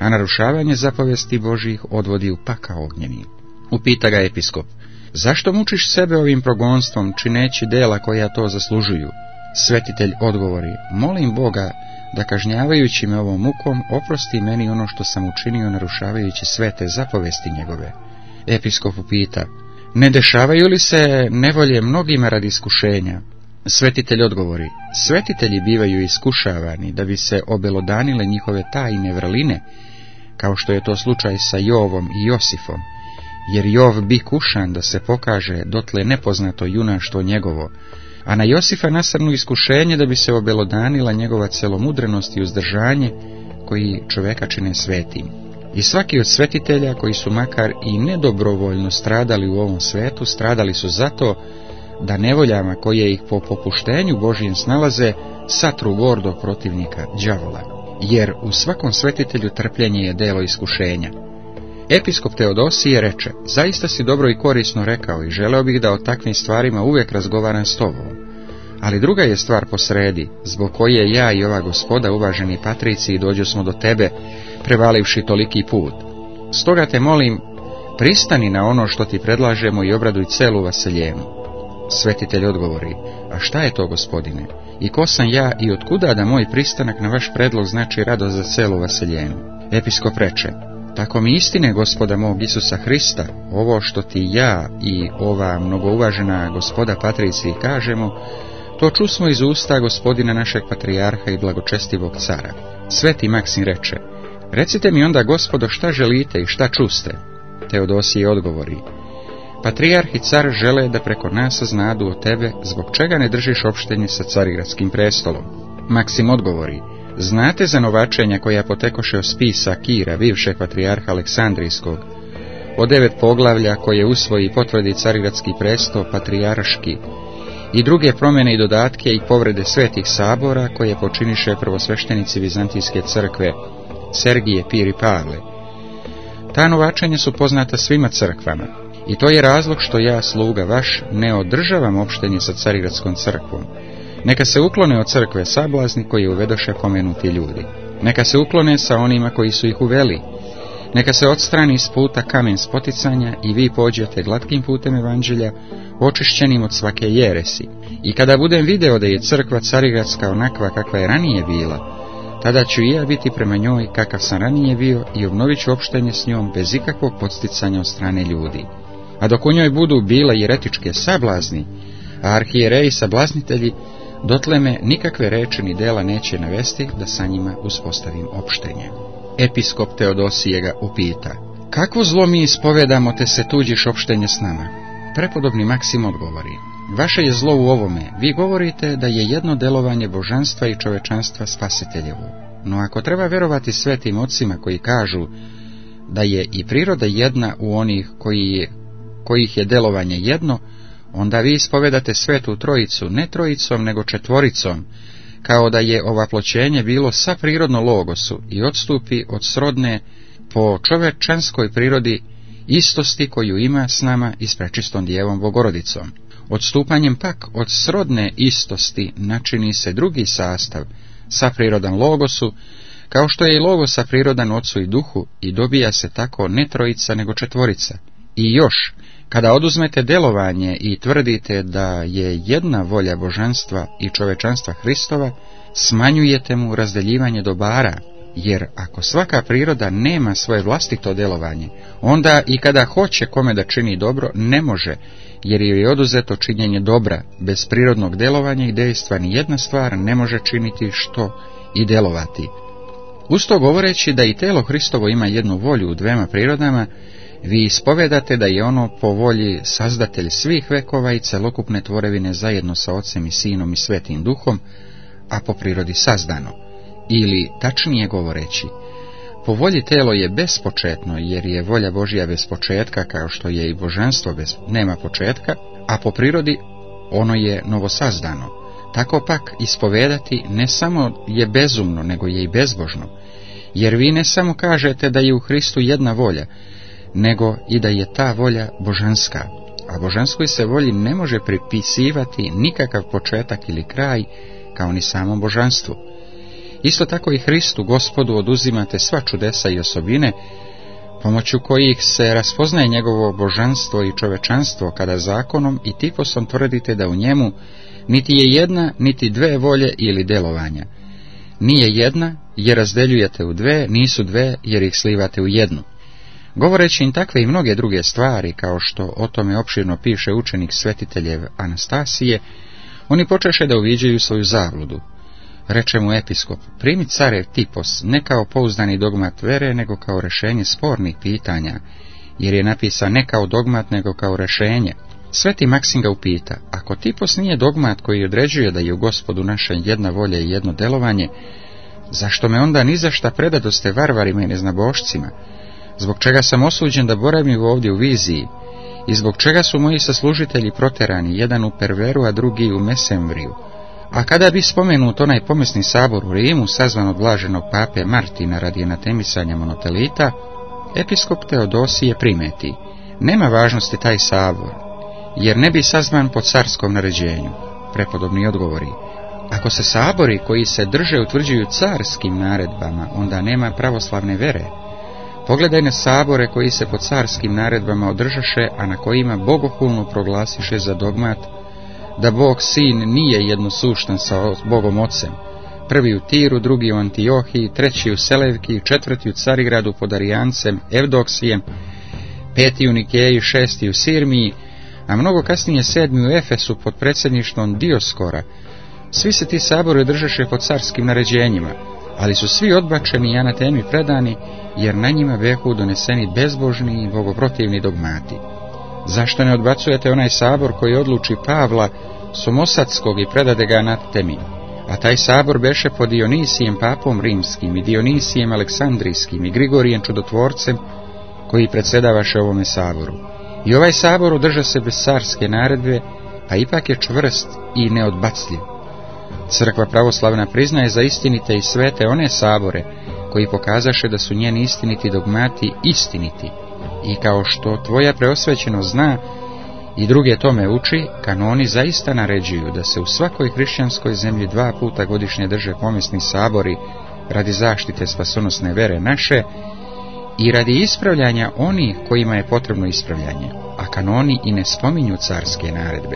a narušavanje zapovesti Božjih odvodi u pakao ognjeni. Upita ga episkop: zašto mučiš sebe ovim progonstvom, čineći dela koja to zaslužuju? Svetitelj odgovori: molim Boga da kažnjavajući me ovom mukom oprosti meni ono što sam učinio narušavajući svete zapovesti njegove. Episkop upita: ne dešavaju li se nevolje mnogima radi iskušenja? Svetitelj odgovori: svetitelji bivaju iskušavani da bi se obelodanile njihove tajne vrline, kao što je to slučaj sa Jovom i Josifom, jer Jov bi kušan da se pokaže dotle nepoznato junaštvo njegovo, a na Josifa nasrnu iskušenje da bi se obelodanila njegova celomudrenost i uzdržanje koji čoveka čine svetim. I svaki od svetitelja koji su makar i nedobrovoljno stradali u ovom svetu, stradali su zato da nevoljama koje ih po popuštenju Božjem snalaze satru gordog protivnika đavola, jer u svakom svetitelju trpljenje je delo iskušenja. Episkop Teodosije reče: zaista si dobro i korisno rekao i želeo bih da o takvim stvarima uvijek razgovaram s tobom. Ali druga je stvar posredi, zbog koje ja i ova gospoda, uvaženi patriciji, dođu smo do tebe, prevalivši toliki put. Stoga te molim, pristani na ono što ti predlažemo i obraduj celu vaseljenu. Svetitelj odgovori: a šta je to, gospodine? I ko sam ja i otkuda da moj pristanak na vaš predlog znači radost za celu vaseljenu? Episkop reče: tako mi istine gospoda mog Isusa Hrista, ovo što ti ja i ova mnogouvažena gospoda patriciji kažemo, to čusmo iz usta gospodina našeg patrijarha i blagočestivog cara. Sveti Maksim reče: recite mi onda, gospodo, šta želite i šta čuste? Teodosije odgovori: patrijarh i car žele da preko nas saznadu o tebe, zbog čega ne držiš opštenje sa carigradskim prestolom. Maksim odgovori: znate za novačenja koja potekoše o spisa Kira, bivšeg patrijarha Aleksandrijskog, o devet poglavlja koje usvoji i potvrdi carigradski presto patrijarški, i druge promjene i dodatke i povrede svetih sabora koje počiniše prvosveštenici Vizantijske crkve Sergije, Pir i Pavle. Ta novačenja su poznata svima crkvama, i to je razlog što ja, sluga vaš, ne održavam opštenje sa carigradskom crkvom. Neka se uklone od crkve sablazni koji uvedoše pomenuti ljudi. Neka se uklone sa onima koji su ih uveli. Neka se odstrani s puta kamen spoticanja i vi pođete glatkim putem evanđelja, očišćenim od svake jeresi. I kada budem video da je crkva carigradska onakva kakva je ranije bila, tada ću i ja biti prema njoj kakav sam ranije bio i obnovit ću opštenje s njom bez ikakvog podsticanja od strane ljudi. A dok u njoj budu bile jeretičke sablazni, a arhijereji sablaznitelji, dotle me nikakve reči ni dela neće navesti da sa njima uspostavim opštenje. Episkop Teodosije ga upita: kakvo zlo mi ispovedamo te se tuđiš opštenje s nama? Prepodobni Maksim odgovori: vaše je zlo u ovome, vi govorite da je jedno delovanje božanstva i čovečanstva spasiteljevo. No ako treba verovati svetim ocima koji kažu da je i priroda jedna u onih koji je, kojih je delovanje jedno, onda vi ispovedate svetu trojicu ne trojicom nego četvoricom, kao da je ovaploćenje bilo sa prirodno logosu i odstupi od srodne po čovečanskoj prirodi istosti koju ima s nama i s prečistom Djevom Bogorodicom. Odstupanjem pak od srodne istosti načini se drugi sastav, saprirodan logosu, kao što je i logos saprirodan Otcu i Duhu, i dobija se tako ne trojica nego četvorica. I još, kada oduzmete delovanje i tvrdite da je jedna volja božanstva i čovečanstva Hristova, smanjujete mu razdeljivanje dobara, jer ako svaka priroda nema svoje vlastito delovanje, onda i kada hoće kome da čini dobro, ne može, jer je oduzeto činjenje dobra. Bez prirodnog delovanja i dejstva ni jedna stvar ne može činiti što i delovati. Usto govoreći da i telo Hristovo ima jednu volju u dvema prirodama, vi ispovedate da je ono po volji sazdatelj svih vekova i celokupne tvorevine zajedno sa Ocem i Sinom i Svetim Duhom, a po prirodi sazdano. Ili, tačnije govoreći, po volji telo je bespočetno, jer je volja Božja bez početka, kao što je i božanstvo bez, nema početka, a po prirodi ono je novosazdano. Tako pak ispovedati ne samo je bezumno, nego je i bezbožno, jer vi ne samo kažete da je u Hristu jedna volja, nego i da je ta volja božanska, a božanskoj se volji ne može pripisivati nikakav početak ili kraj, kao ni samom božanstvu. Isto tako i Hristu, Gospodu, oduzimate sva čudesa i osobine, pomoću kojih se raspoznaje njegovo božanstvo i čovečanstvo, kada zakonom i tiposom tvrdite da u njemu niti je jedna, niti dve volje ili delovanja. Nije jedna, jer razdeljujete u dve, nisu dve, jer ih slivate u jednu. Govoreći im takve i mnoge druge stvari, kao što o tome opširno piše učenik svetiteljev Anastasije, oni počeše da uviđaju svoju zabludu. Reče mu episkop: primi care Tipos ne kao pouzdani dogmat vere, nego kao rešenje spornih pitanja, jer je napisan ne kao dogmat, nego kao rešenje. Sveti Maksim ga upita: ako Tipos nije dogmat koji određuje da je u Gospodu naša jedna volja i jedno delovanje, zašto me onda ni za šta predadoste varvarima i neznabošcima? Zbog čega sam osuđen da boravim ovdje u viziji? I zbog čega su moji saslužitelji proterani, jedan u Perveru, a drugi u Mesemvriju? A kada bi spomenut onaj pomesni sabor u Rimu, sazvan od blaženog pape Martina radi anatemisanja monotelita, episkop Teodosije primeti: nema važnosti taj sabor, jer ne bi sazvan po carskom naređenju. Prepodobni odgovori: ako se sabori koji se drže utvrđuju carskim naredbama, onda nema pravoslavne vere. Pogledaj na sabore koji se po carskim naredbama održaše, a na kojima bogohulno proglasiše za dogmat da Bog Sin nije jednosuštan sa Bogom Ocem, prvi u Tiru, drugi u Antiohiji, treći u Selevki, četvrti u Carigradu pod Arijancem, Evdoksijem, peti u Nikeji, šesti u Sirmiji, a mnogo kasnije sedmi u Efesu pod predsjedništvom Dioskora. Svi se ti sabori održaše po carskim naređenjima, ali su svi odbačeni i anatemi predani, jer na njima behu doneseni bezbožni i bogoprotivni dogmati. Zašto ne odbacujete onaj sabor koji odluči Pavla Somosadskog i predade ga anatemi? A taj sabor beše pod Dionisijem papom rimskim i Dionisijem aleksandrijskim i Grigorijem čudotvorcem, koji predsjedavaše ovome saboru. I ovaj sabor održa se bez carske naredbe, a ipak je čvrst i neodbacljiv. Crkva pravoslavna priznaje za istinite i svete one sabore koji pokazaše da su njeni istiniti dogmati istiniti, i kao što tvoja preosvećenost zna i druge tome uči, kanoni zaista naređuju da se u svakoj hrišćanskoj zemlji dva puta godišnje drže pomesni sabori radi zaštite spasonosne vere naše i radi ispravljanja onih kojima je potrebno ispravljanje, a kanoni i ne spominju carske naredbe.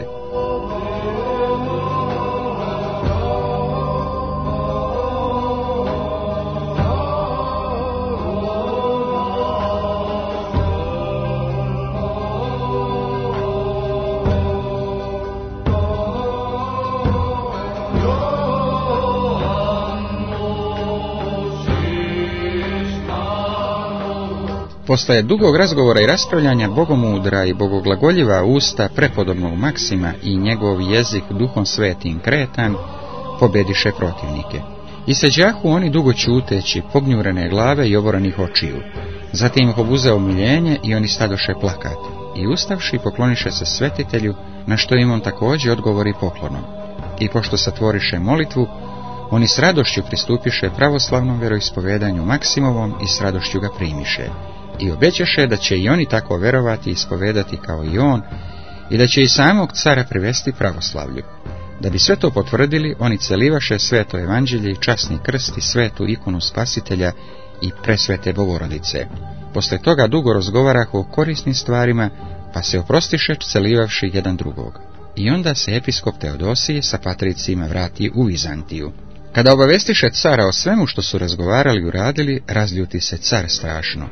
Posle dugog razgovora i raspravljanja bogomudra i bogoglagoljiva usta prepodobnog Maksima i njegov jezik duhom svetim kretan pobediše protivnike. I seđahu oni dugo ćuteći, pognjurene glave i oboranih očiju. Zatim ih obuzeo miljenje i oni stadoše plakati. I ustavši pokloniše se svetitelju, na što im on također odgovori poklonom. I pošto satvoriše molitvu, oni s radošću pristupiše pravoslavnom veroispovedanju Maksimovom i s radošću ga primiše. I obećaše da će i oni tako verovati i ispovedati kao i on, i da će i samog cara privesti pravoslavlju. Da bi sve to potvrdili, oni celivaše sveto evanđelje i časni krst i svetu ikonu spasitelja i presvete Bogorodice. Posle toga dugo razgovarahu o korisnim stvarima, pa se oprostiše celivavši jedan drugog. I onda se episkop Teodosije sa patricijima vrati u Vizantiju. Kada obavestiše cara o svemu što su razgovarali i uradili, razljuti se car strašno.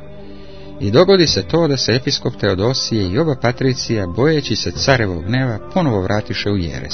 I dogodi se to da se episkop Teodosije i oba patricija, bojeći se carevog gneva, ponovo vratiše u Jeres.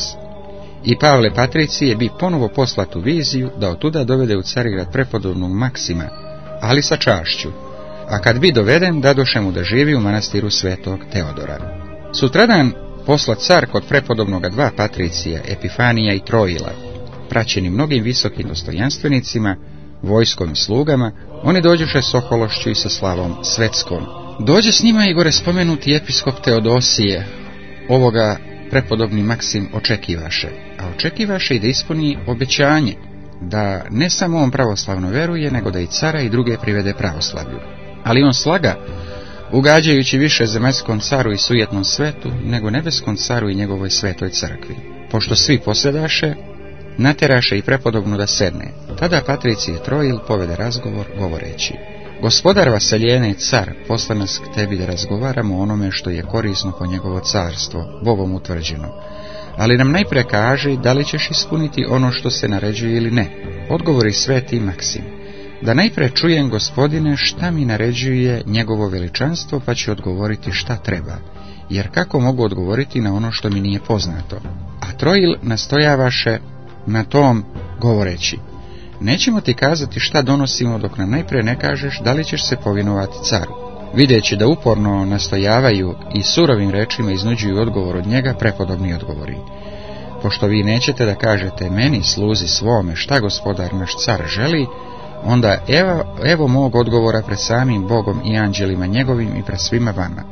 I Pavle patricije bi ponovo poslat u viziju da otuda dovede u Carigrad prepodobnog Maksima, ali sa čašću, a kad bi doveden, dadoše mu da živi u manastiru svetog Teodora. Sutradan posla car kod prepodobnoga dva patricija, Epifanija i Trojila, praćeni mnogim visokim dostojanstvenicima, vojskom i slugama, oni dođeše s ohološću i sa slavom svetskom. Dođe s njima i gore spomenuti episkop Teodosije. Ovoga prepodobni Maksim očekivaše, a očekivaše i da ispuni obećanje, da ne samo on pravoslavno veruje, nego da i cara i druge privede pravoslavlju. Ali on slaga, ugađajući više zemaljskom caru i sujetnom svetu, nego nebeskom caru i njegovoj svetoj crkvi. Pošto svi posjedaše, natjeraše i prepodobnu da sedne. Tada Patricije Trojil povede razgovor govoreći: Gospodar Vaseljene, car, posla nas k tebi da razgovaramo o onome što je korisno po njegovo carstvo, Bogom utvrđeno. Ali nam najprije kaži da li ćeš ispuniti ono što se naređuje ili ne. Odgovori sveti Maksim: Da najprije čujem, gospodine, šta mi naređuje njegovo veličanstvo, pa ću odgovoriti šta treba, jer kako mogu odgovoriti na ono što mi nije poznato. A Trojil nastojavaše na tom govoreći: Nećemo ti kazati šta donosimo dok nam najprije ne kažeš da li ćeš se povinovati caru. Videći da uporno nastojavaju i surovim rečima iznuđuju odgovor od njega, prepodobni odgovori: Pošto vi nećete da kažete meni, sluzi svome, šta gospodar naš car želi, onda evo, evo mog odgovora pred samim Bogom i anđelima njegovim i pred svima vama.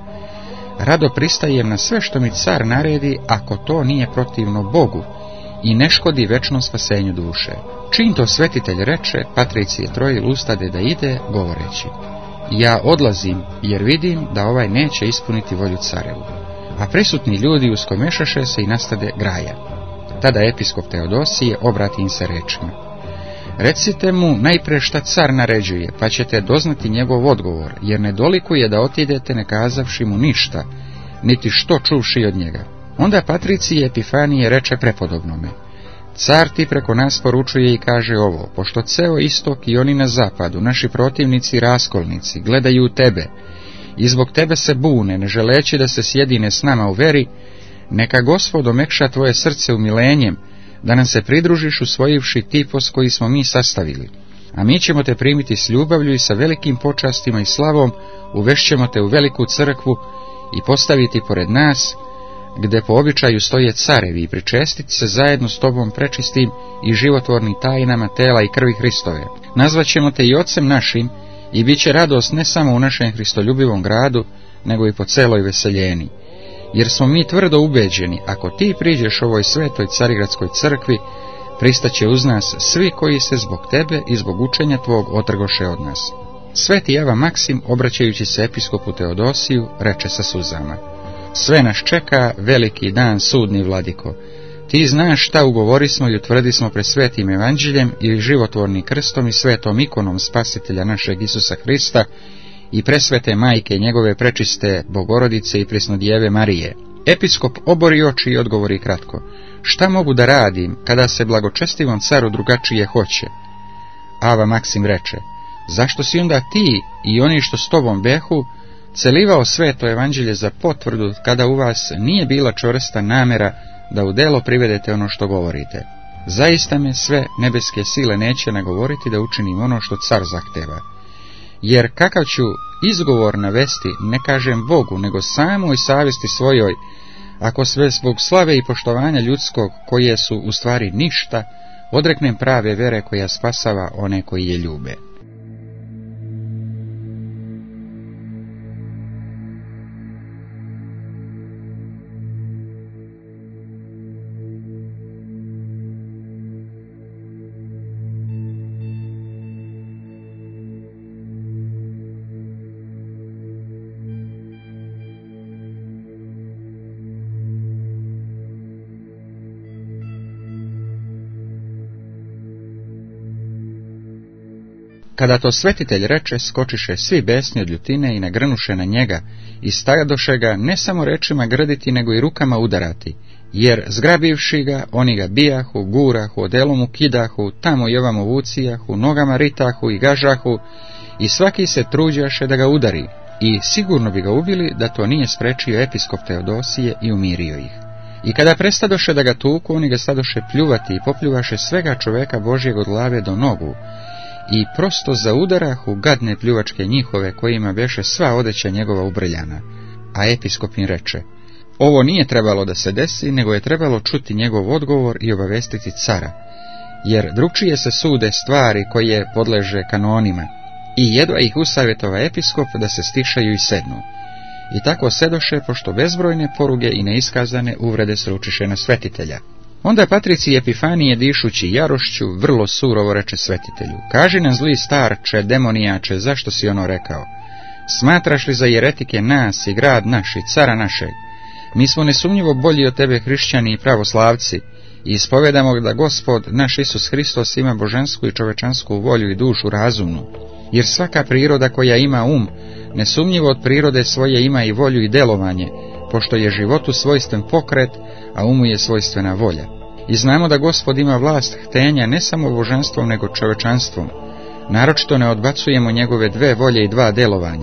Rado pristajem na sve što mi car naredi, ako to nije protivno Bogu i ne škodi večnom spasenju duše. Čim to svetitelj reče, Patricije Trojil ustade da ide, govoreći: Ja odlazim, jer vidim da ovaj neće ispuniti volju carevu. A prisutni ljudi uskomešaše se i nastade graja. Tada episkop Teodosije obrati im se rečima: Recite mu najprije šta car naređuje, pa ćete doznati njegov odgovor, jer ne dolikuje da otidete ne kazavši mu ništa, niti što čuvši od njega. Onda Patricije Epifanije reče prepodobnome: Car ti preko nas poručuje i kaže ovo: Pošto ceo istok i oni na zapadu, naši protivnici i raskolnici, gledaju u tebe i zbog tebe se bune, ne želeći da se sjedine s nama u veri, neka Gospod omekša tvoje srce umilenjem, da nam se pridružiš usvojivši tipos koji smo mi sastavili. A mi ćemo te primiti s ljubavlju i sa velikim počastima i slavom, uvešćemo te u veliku crkvu i postaviti pored nas, gde po običaju stoje carevi, i pričestiti se zajedno s tobom prečistim i životvornim tajnama tela i krvi Hristove. Nazvaćemo te i ocem našim, i bit će radost ne samo u našem hristoljubivom gradu, nego i po celoj Veseljeni. Jer smo mi tvrdo ubeđeni, ako ti priđeš ovoj svetoj carigradskoj crkvi, pristaće uz nas svi koji se zbog tebe i zbog učenja tvog otrgoše od nas. Sveti Java Maksim, obraćajući se episkopu Teodosiju, reče sa suzama: Sve nas čeka veliki dan sudni, vladiko. Ti znaš šta ugovorismo i utvrdismo pred svetim evanđeljem i životvornim krstom i svetom ikonom spasitelja našeg Isusa Hrista i presvete majke njegove prečiste Bogorodice i prisnodjeve Marije. Episkop obori oči i odgovori kratko: Šta mogu da radim kada se blagočestivom caru drugačije hoće? Ava Maksim reče: Zašto si onda ti i oni što s tobom behu celivao sveto evanđelje za potvrdu, kada u vas nije bila čvrsta namera da u delo privedete ono što govorite? Zaista me sve nebeske sile neće nagovoriti da učinim ono što car zahteva. Jer kakav ću izgovor navesti, ne kažem Bogu, nego samoj savjesti svojoj, ako sve zbog slave i poštovanja ljudskog, koje su u stvari ništa, odreknem prave vere koja spasava one koji je ljube. Kada to svetitelj reče, skočiše svi besni od ljutine i nagrnuše na njega i stajadoše ga ne samo rečima grditi, nego i rukama udarati, jer zgrabivši ga, oni ga bijahu, gurahu, odelom ukidahu, tamo i ovamo vucijahu, nogama ritahu i gažahu, i svaki se truđaše da ga udari, i sigurno bi ga ubili da to nije sprečio episkop Teodosije i umirio ih. I kada prestadoše da ga tuku, oni ga stadoše pljuvati i popljuvaše svega čoveka Božjeg od glave do nogu, i prosto zaudarahu gadne pljuvačke njihove, kojima beše sva odeća njegova ubrljana. A episkop im reče: Ovo nije trebalo da se desi, nego je trebalo čuti njegov odgovor i obavestiti cara, jer drugčije se sude stvari koje podleže kanonima, i jedva ih usavjetova episkop da se stišaju i sednu. I tako sedoše, pošto bezbrojne poruge i neiskazane uvrede sručiše na svetitelja. Onda Patricij Epifanije, dišući jarošću, vrlo surovo reče svetitelju: Kaži nam, zli starče, demonijače, zašto si ono rekao? Smatraš li za jeretike nas i grad naš i cara našeg? Mi smo nesumnjivo bolji od tebe hrišćani i pravoslavci, i ispovedamo da Gospod naš Isus Hristos ima božansku i čovečansku volju i dušu razumnu, jer svaka priroda koja ima um, nesumnjivo od prirode svoje ima i volju i delovanje, pošto je životu svojstven pokret, a umu je svojstvena volja. I znamo da Gospod ima vlast htenja ne samo božanstvom nego čovečanstvom, naročito ne odbacujemo njegove dve volje i dva delovanja.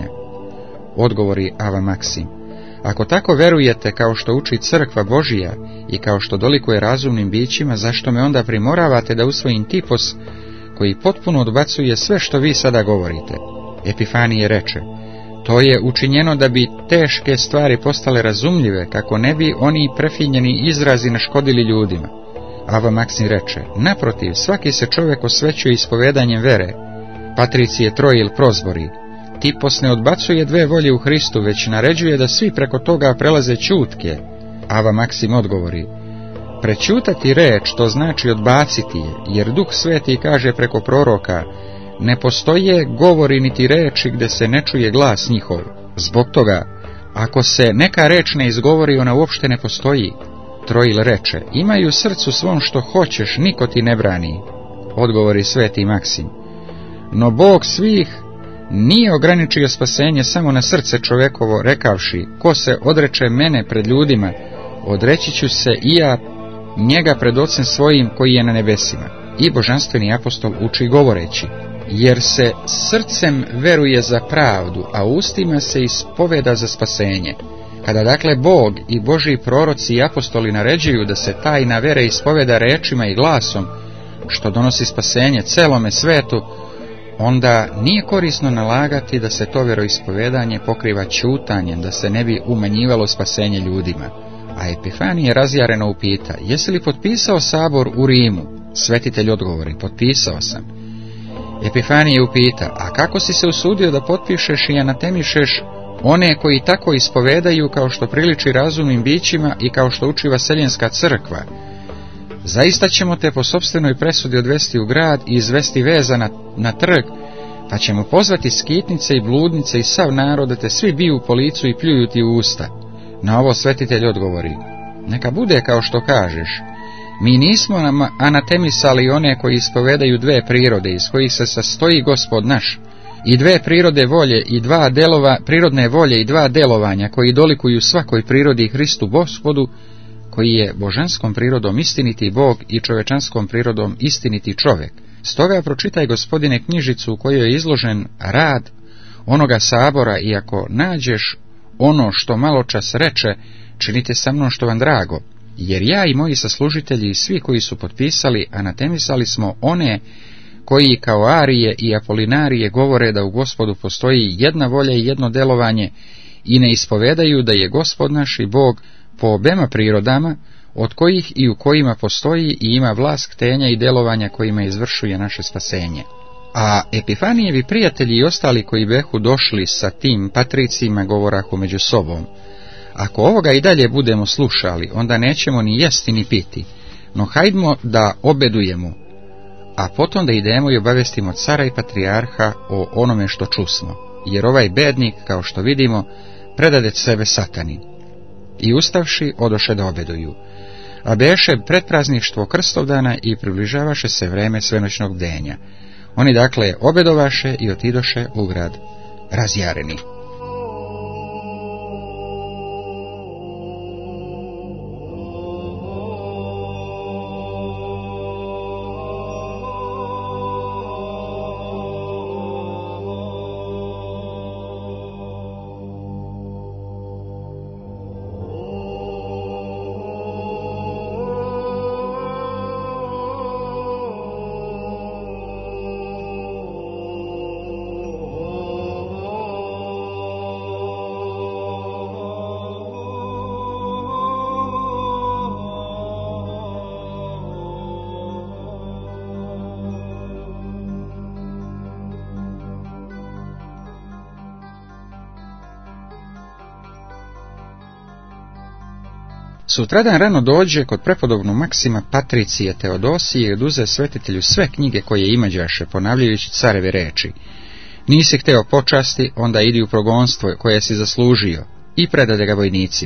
Odgovori Ava Maksim: ako tako verujete kao što uči crkva Božija i kao što dolikuje razumnim bićima, zašto me onda primoravate da usvojim tipos koji potpuno odbacuje sve što vi sada govorite? Epifanije reče: to je učinjeno da bi teške stvari postale razumljive, kako ne bi oni prefinjeni izrazi naškodili ljudima. Ava Maksim reče: naprotiv, svaki se čovjek osvećuje ispovedanjem vere. Patricije Trojil prozbori: tipos ne odbacuje dve volje u Hristu, već naređuje da svi preko toga prelaze ćutke. Ava Maksim odgovori: prećutati reč, to znači odbaciti je, jer Duh Sveti kaže preko proroka: ne postoje govori niti reči gdje se ne čuje glas njihov. Zbog toga, ako se neka reč ne izgovori, ona uopšte ne postoji. Trojil reče: imaju u srcu svom što hoćeš, niko ti ne brani. Odgovori Sveti Maksim: no Bog svih nije ograničio spasenje samo na srce čovjekovo, rekavši: ko se odreče mene pred ljudima, odreći ću se i ja njega pred Ocem svojim koji je na nebesima. I božanstveni apostol uči govoreći: jer se srcem veruje za pravdu, a ustima se ispoveda za spasenje. Kada dakle Bog i Božji proroci i apostoli naređuju da se tajna vere ispoveda rečima i glasom, što donosi spasenje celome svetu, onda nije korisno nalagati da se to vjeroispovedanje pokriva ćutanjem, da se ne bi umanjivalo spasenje ljudima. A Epifanije razjareno upita: jesi li potpisao sabor u Rimu? Svetitelj odgovori: potpisao sam. Epifanije upita: a kako si se usudio da potpišeš i anatemišeš one koji tako ispovedaju kao što priliči razumnim bićima i kao što uči Vaseljenska crkva? Zaista ćemo te po sopstvenoj presudi odvesti u grad i izvesti veza na, na trg, pa ćemo pozvati skitnice i bludnice i sav narod da te svi biju po licu i pljuju ti u usta. Na ovo svetitelj odgovori: neka bude kao što kažeš. Mi nismo anatemisali one koji ispovedaju dve prirode, iz kojih se sastoji Gospod naš, i dve prirode volje i dva delova, prirodne volje i dva delovanja koji dolikuju svakoj prirodi Hristu Gospodu, koji je božanskom prirodom istiniti Bog i čovečanskom prirodom istiniti čovjek. Stoga pročitaj, gospodine, knjižicu u kojoj je izložen rad onoga sabora, i ako nađeš ono što malo čas reče, činite sa mnom što vam drago, jer ja i moji saslužitelji i svi koji su potpisali anatemisali smo one koji kao Arije i Apolinarije govore da u Gospodu postoji jedna volja i jedno delovanje i ne ispovedaju da je Gospod naš i Bog po obema prirodama, od kojih i u kojima postoji i ima vlast htenja i delovanja kojima izvršuje naše spasenje. A Epifanijevi prijatelji i ostali koji behu došli sa tim patricima govorahu među sobom: ako ovoga i dalje budemo slušali, onda nećemo ni jesti ni piti, no hajdmo da obedujemo, a potom da idemo i obavestimo cara i patrijarha o onome što čusmo, jer ovaj bednik, kao što vidimo, predade sebe satani. I ustavši, odoše da obeduju. A beše predprazništvo Krstovdana i približavaše se vreme svenoćnog bdenja. Oni dakle obedovaše i otidoše u grad razjareni. Sutradan rano dođe kod prepodobnu Maksima Patricije Teodosije i oduze svetitelju sve knjige koje imađaše, ponavljajući careve reči: nisi hteo počasti, onda idi u progonstvo koje si zaslužio, i predade ga vojnicima.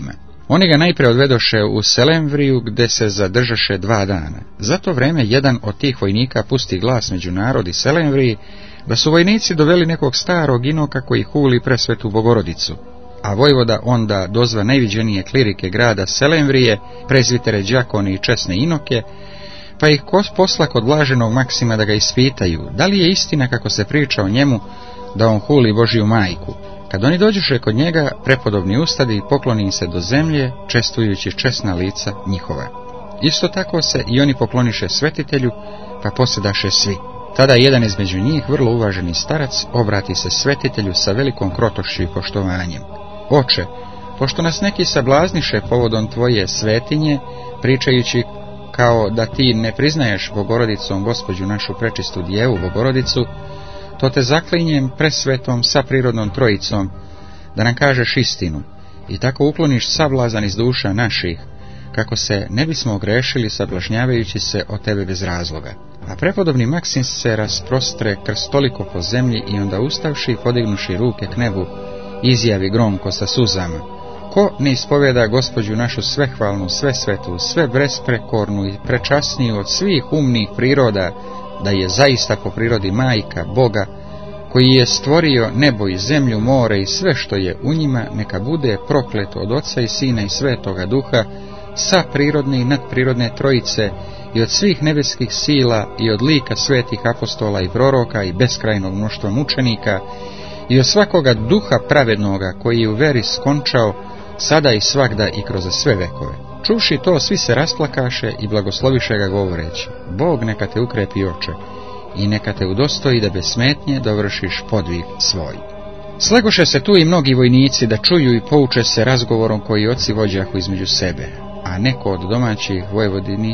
Oni ga najprije odvedoše u Selemvriju, gde se zadržaše dva dana. Za to vreme jedan od tih vojnika pusti glas među narodi Selemvriji, da su vojnici doveli nekog starog inoka koji huli presvetu Bogorodicu. A vojvoda onda dozva najviđenije klirike grada Selemvrije, prezvitere, đakone i česne inoke, pa ih posla kod blaženog Maksima da ga ispitaju, da li je istina kako se priča o njemu da on huli Božiju majku. Kad oni dođuše kod njega, prepodobni ustadi i pokloni im se do zemlje, čestujući česna lica njihova. Isto tako se i oni pokloniše svetitelju, pa posedaše svi. Tada jedan između njih, vrlo uvaženi starac, obrati se svetitelju sa velikom krotošću i poštovanjem. Oče, pošto nas neki sablazniše povodom tvoje svetinje, pričajući kao da ti ne priznaješ Bogorodicom gospođu našu prečistu djevu Bogorodicu, to te zaklinjem presvetom sa prirodnom trojicom, da nam kažeš istinu i tako ukloniš sablazan iz duša naših, kako se ne bismo ogrešili sablažnjavajući se o tebe bez razloga. A prepodobni Maksim se rasprostre krstoliko po zemlji i onda ustavši i podignuši ruke k nebu, izjavi gromko sa suzama: ko ne ispovjeda gospođu našu svehvalnu, svesvetu, sve besprekornu i prečasniju od svih umnih priroda, da je zaista po prirodi majka Boga, koji je stvorio nebo i zemlju, more i sve što je u njima, neka bude proklet od Oca i Sina i Svetoga Duha, sa prirodne i nadprirodne trojice i od svih nebeskih sila i od lika svetih apostola i proroka i beskrajnog mnoštva mučenika i od svakoga duha pravednoga koji je u veri skončao sada i svagda i kroz sve vekove. Čuvši to, svi se rasplakaše i blagosloviše ga govoreći: Bog neka te ukrepi, oče, i neka te udostoji da bez smetnje dovršiš podvig svoj. Slegoše se tu i mnogi vojnici da čuju i pouče se razgovorom koji oci vođahu između sebe, a neko od domaćih vojvodinih,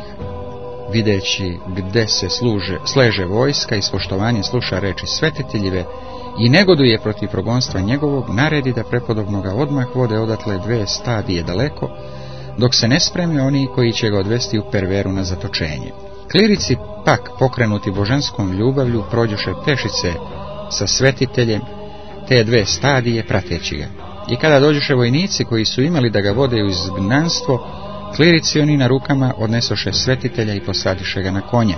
videći gde se služe, sleže vojska i s poštovanjem sluša reči svetiteljive i negoduje protiv progonstva njegovog, naredi da prepodobnoga odmah vode odatle dve stadije daleko, dok se ne spreme oni koji će ga odvesti u perveru na zatočenje. Klirici pak, pokrenuti božanskom ljubavlju, prođoše pešice sa svetiteljem te dve stadije prateći ga. I kada dođoše vojnici koji su imali da ga vode u izgnanstvo, klirici oni na rukama odnesoše svetitelja i posadiše ga na konja.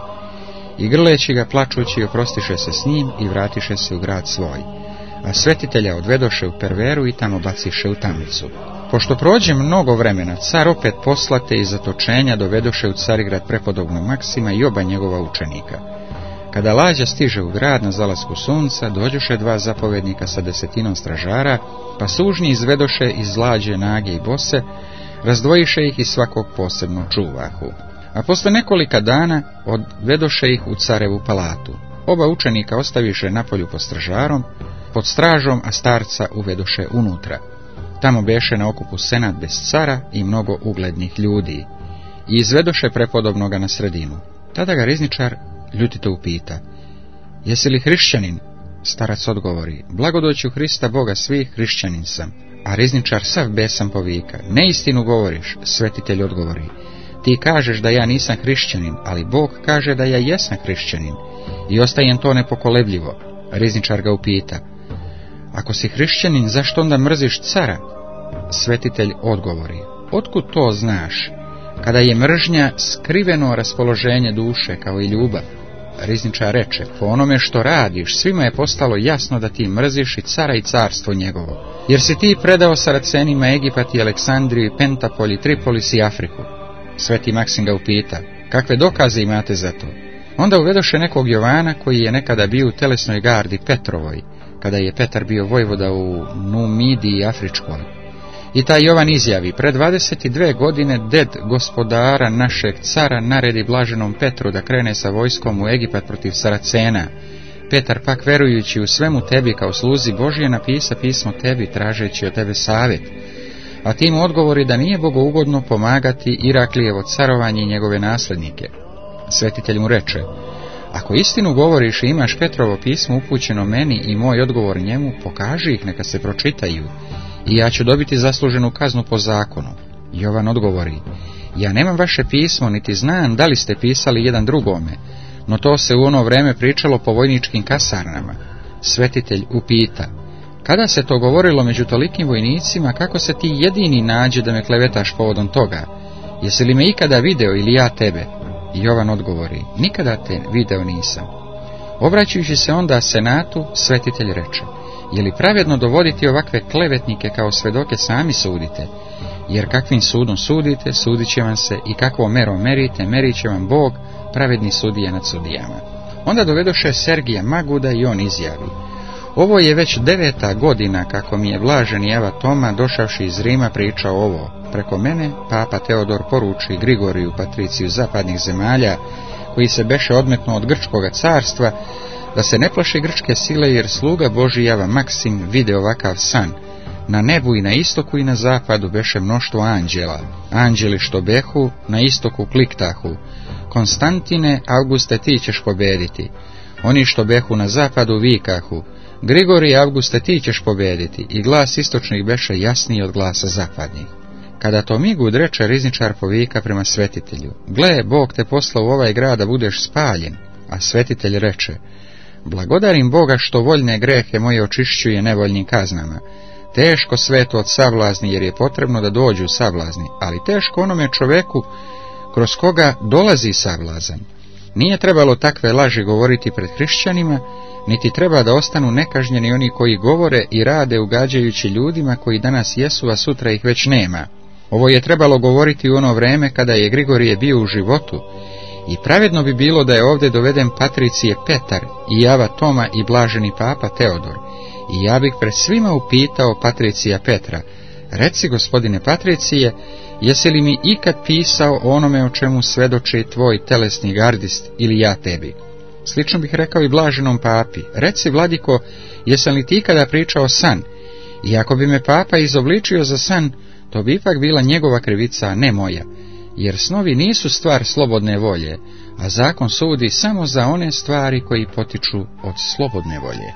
I grleći ga, plačući, oprostiše se s njim i vratiše se u grad svoj. A svetitelja odvedoše u perveru i tamo baciše u tamnicu. Pošto prođe mnogo vremena, car opet poslate iz zatočenja dovedoše u Carigrad prepodobnog Maksima i oba njegova učenika. Kada lađa stiže u grad na zalasku sunca, dođoše dva zapovednika sa desetinom stražara, pa sužnji izvedoše iz lađe nage i bose, razdvojiše ih i svakog posebno čuvahu. A posle nekolika dana odvedoše ih u carevu palatu. Oba učenika ostaviše napolju pod stražarom, pod stražom, a starca uvedoše unutra. Tamo beše na okupu senat bez cara i mnogo uglednih ljudi. I izvedoše prepodobnoga na sredinu. Tada ga rizničar ljutito upita: jesi li hrišćanin? Starac odgovori: blagodoću Hrista Boga svih, hrišćanin sam. A rizničar sav besan povika: neistinu govoriš. Svetitelj odgovori: ti kažeš da ja nisam hrišćanin, ali Bog kaže da ja jesam hrišćanin i ostajem to nepokolebljivo. Rizničar ga upita: ako si hrišćanin, zašto onda mrziš cara? Svetitelj odgovori: otkud to znaš, kada je mržnja skriveno raspoloženje duše kao i ljubav? Rizničar reče: po onome što radiš, svima je postalo jasno da ti mrziš i cara i carstvo njegovo, jer si ti predao Saracenima Egipat i Aleksandriju i Pentapolj i Tripolis i Afriku. Sveti Maksim ga upita: kakve dokaze imate za to? Onda uvedoše nekog Jovana koji je nekada bio u telesnoj gardi Petrovoj, kada je Petar bio vojvoda u Numidiji Afričkoj. I taj Jovan izjavi: pred dvadeset dve godine ded gospodara našeg cara naredi blaženom Petru da krene sa vojskom u Egipat protiv Saracena. Petar pak, verujući u svemu tebi kao sluzi Božije, napisa pismo tebi tražeći od tebe savjet. A tim odgovori da nije bogougodno pomagati Iraklijevo carovanje i njegove naslednike. Svetitelj mu reče: ako istinu govoriš i imaš Petrovo pismo upućeno meni i moj odgovor njemu, pokaži ih, neka se pročitaju, i ja ću dobiti zasluženu kaznu po zakonu. Jovan odgovori: ja nemam vaše pismo, niti znam da li ste pisali jedan drugome, no to se u ono vreme pričalo po vojničkim kasarnama. Svetitelj upita: Kada se to govorilo među tolikim vojnicima, kako se ti jedini nađe da me klevetaš povodom toga? Jesi li me ikada video ili ja tebe? I Jovan odgovori, nikada te video nisam. Obraćajući se onda senatu, svetitelj reče, je li pravedno dovoditi ovakve klevetnike kao svedoke sami sudite? Jer kakvim sudom sudite, sudit će vam se, i kakvom merom merite, merit će vam Bog, pravedni sudije nad sudijama. Onda dovedoše Sergija Maguda i on izjavi, ovo je već deveta godina kako mi je blaženi Ava Toma, došavši iz Rima, pričao ovo. Preko mene papa Teodor poruči Grigoriju, patriciju zapadnih zemalja, koji se beše odmetnuo od grčkoga carstva, da se ne plaši grčke sile, jer sluga Božji Java Maksim vide ovakav san. Na nebu i na istoku i na zapadu beše mnoštvo anđela. Anđeli što behu, na istoku kliktahu. Konstantine, Auguste, ti ćeš pobediti. Oni što behu na zapadu vikahu. Grigori, Auguste, ti ćeš pobediti. I glas istočnih beše jasniji od glasa zapadnih. Kada to Migud reče, rizničar povika prema svetitelju, gle, Bog te poslao u ovaj grad da budeš spaljen. A svetitelj reče, blagodarim Boga što voljne grehe moje očišćuje nevoljnim kaznama. Teško sveto od savlazni, jer je potrebno da dođu savlazni, ali teško onome čoveku kroz koga dolazi savlazan. Nije trebalo takve laži govoriti pred hrišćanima, niti treba da ostanu nekažnjeni oni koji govore i rade ugađajući ljudima koji danas jesu, a sutra ih već nema. Ovo je trebalo govoriti u ono vreme kada je Grigorije bio u životu, i pravedno bi bilo da je ovdje doveden patricije Petar i Ava Toma i blaženi papa Teodor. I ja bih pred svima upitao patricija Petra, reci, gospodine patricije, jesi li mi ikad pisao o onome o čemu svedoči tvoj telesni gardist ili ja tebi? Slično bih rekao i blaženom papi, reci, vladiko, jesam li ti ikada pričao san? I ako bi me papa izobličio za san, to bi ipak bila njegova krivica, a ne moja, jer snovi nisu stvar slobodne volje, a zakon sudi samo za one stvari koji potiču od slobodne volje.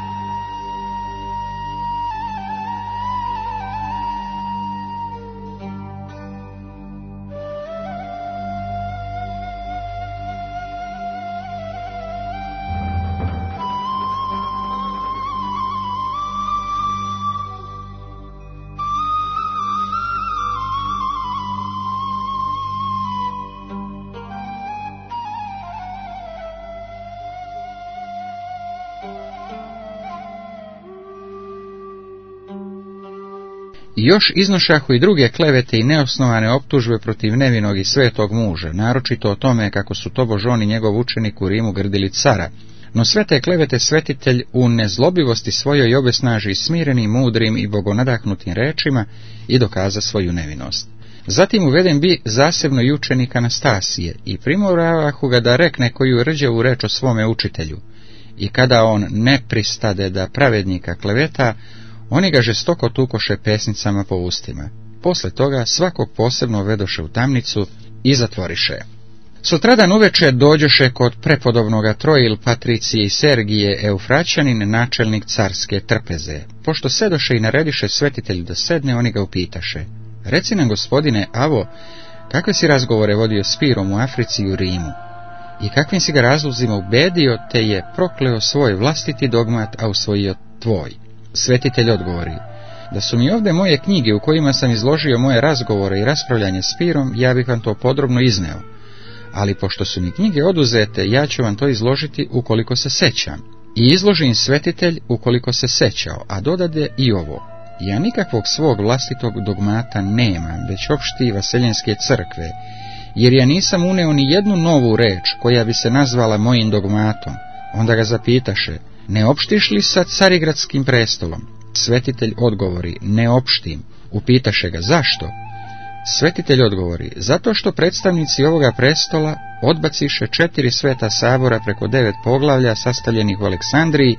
I još iznošahu i druge klevete i neosnovane optužbe protiv nevinog i svetog muža, naročito o tome kako su tobož on i njegov učenik u Rimu grdili cara. No sve te klevete svetitelj u nezlobivosti svojoj obesnaži smirenim, mudrim i bogonadahnutim rečima i dokaza svoju nevinost. Zatim uveden bi zasebno i učenik Anastasije i primoravahu ga da rekne koju rđavu reč o svome učitelju. I kada on ne pristade da pravednika kleveta, oni ga žestoko tukoše pesnicama po ustima. Posle toga svakog posebno vedoše u tamnicu i zatvoriše. Sutradan uveče dođoše kod prepodobnoga Trojil patricije i Sergije Eufraćanin, načelnik carske trpeze. Pošto sedoše i narediše svetitelju da sedne, oni ga upitaše, reci nam, gospodine Avo, kakve si razgovore vodio s Pirom u Africi i u Rimu? I kakvim si ga razlozima ubedio, te je prokleo svoj vlastiti dogmat, a usvojio tvoj? Svetitelj odgovori, da su mi ovdje moje knjige u kojima sam izložio moje razgovore i raspravljanje s Pirom, ja bih vam to podrobno izneo. Ali pošto su mi knjige oduzete, ja ću vam to izložiti ukoliko se sećam. I izloži im svetitelj ukoliko se sećao, a dodade i ovo. Ja nikakvog svog vlastitog dogmata nemam, već opšti vaseljenske crkve, jer ja nisam uneo ni jednu novu reč koja bi se nazvala mojim dogmatom. Onda ga zapitaše, ne opštiš li sa carigradskim prestolom? Svetitelj odgovori, ne opštim. Upitaše ga, zašto? Svetitelj odgovori, zato što predstavnici ovoga prestola odbaciše četiri sveta sabora preko devet poglavlja sastavljenih u Aleksandriji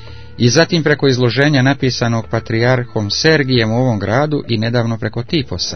i zatim preko izloženja napisanog patrijarhom Sergijem u ovom gradu i nedavno preko Tiposa.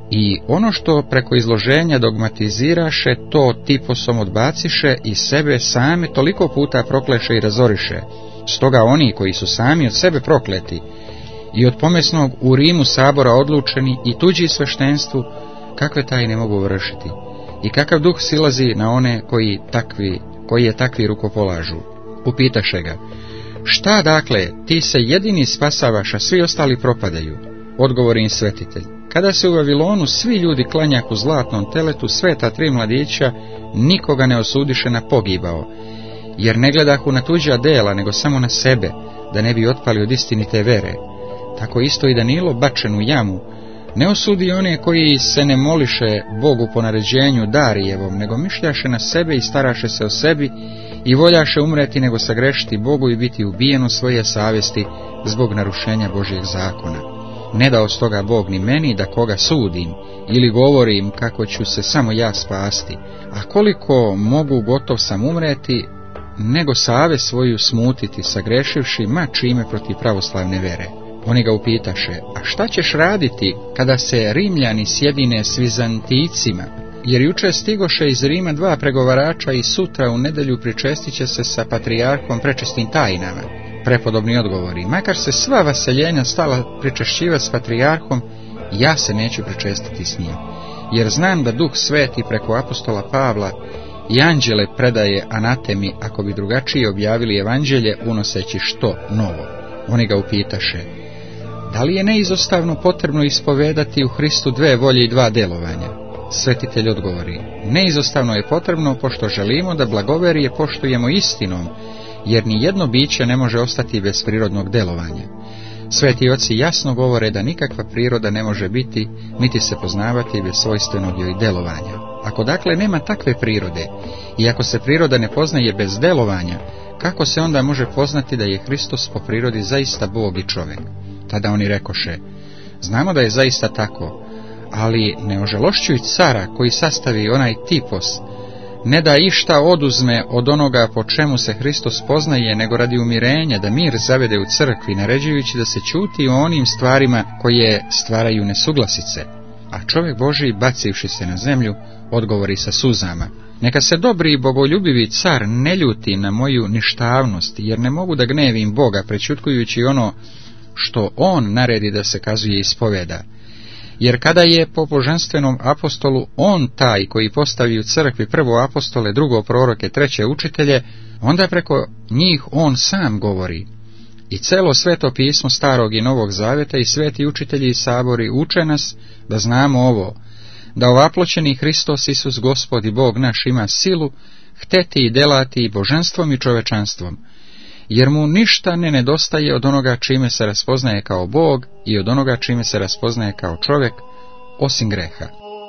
I ono što preko izloženja dogmatiziraše, to Tiposom odbaciše i sebe same toliko puta prokleše i razoriše. Stoga oni koji su sami od sebe prokleti i od pomesnog u Rimu sabora odlučeni i tuđi sveštenstvu, kakve tajne mogu vršiti i kakav duh silazi na one koji takvi, koji je takvi rukopolažu. Upitaše ga, Šta dakle, ti se jedini spasavaš, a svi ostali propadaju? Odgovori im svetitelj. Kada se u Vavilonu svi ljudi klanjak u zlatnom teletu, sveta tri mladića nikoga ne osudiše na pogibao, jer ne gledahu na tuđa dela, nego samo na sebe, da ne bi otpali od istinite vere. Tako isto i Danilo bačen u jamu ne osudi one koji se ne moliše Bogu po naređenju Darijevom, nego mišljaše na sebe i staraše se o sebi i voljaše umreti nego sagrešiti Bogu i biti ubijen u svoje savjesti zbog narušenja Božjeg zakona. Ne dao stoga Bog ni meni da koga sudim ili govorim kako ću se samo ja spasti, a koliko mogu gotov sam umreti, nego savjest svoju smutiti, sagrešivši ma čime protiv pravoslavne vere. Oni ga upitaše, a šta ćeš raditi kada se Rimljani sjedine s Vizantijcima? Jer juče stigoše iz Rima dva pregovarača i sutra u nedjelju pričestit će se sa patrijarhom prečestim tajnama. Prepodobni odgovori, makar se sva vaseljenja stala pričešćivati s patrijarhom, ja se neću pričestiti s njim, jer znam da Duh Sveti preko apostola Pavla i anđele predaje anatemi ako bi drugačije objavili evanđelje unoseći što novo. Oni ga upitaše, da li je neizostavno potrebno ispovedati u Hristu dve volje i dva delovanja? Svetitelj odgovori, neizostavno je potrebno pošto želimo da blagoverje poštujemo istinom, jer ni jedno biće ne može ostati bez prirodnog delovanja. Sveti oci jasno govore da nikakva priroda ne može biti, niti se poznavati bez svojstvenog joj delovanja. Ako dakle nema takve prirode, i ako se priroda ne poznaje bez delovanja, kako se onda može poznati da je Hristos po prirodi zaista Bog i čovjek? Tada oni rekoše, znamo da je zaista tako, ali ne ožalošćuj cara koji sastavi onaj tipos, ne da išta oduzme od onoga po čemu se Hristos poznaje, nego radi umirenja, da mir zavede u crkvi, naređujući da se ćuti o onim stvarima koje stvaraju nesuglasice. A čovjek Božiji, bacivši se na zemlju, odgovori sa suzama, neka se dobri i bogoljubivi car ne ljuti na moju ništavnost, jer ne mogu da gnevim Boga, prečutkujući ono što on naredi da se kazuje i ispoveda. Jer kada je po božanstvenom apostolu on taj koji postavi u crkvi prvo apostole, drugo proroke, treće učitelje, onda preko njih on sam govori. I celo sveto pismo starog i novog zaveta i sveti učitelji i sabori uče nas da znamo ovo, da ovaploćeni Hristos Isus Gospod i Bog naš ima silu hteti i delati i božanstvom i čovečanstvom, jer mu ništa ne nedostaje od onoga čime se raspoznaje kao Bog i od onoga čime se raspoznaje kao čovjek, osim greha.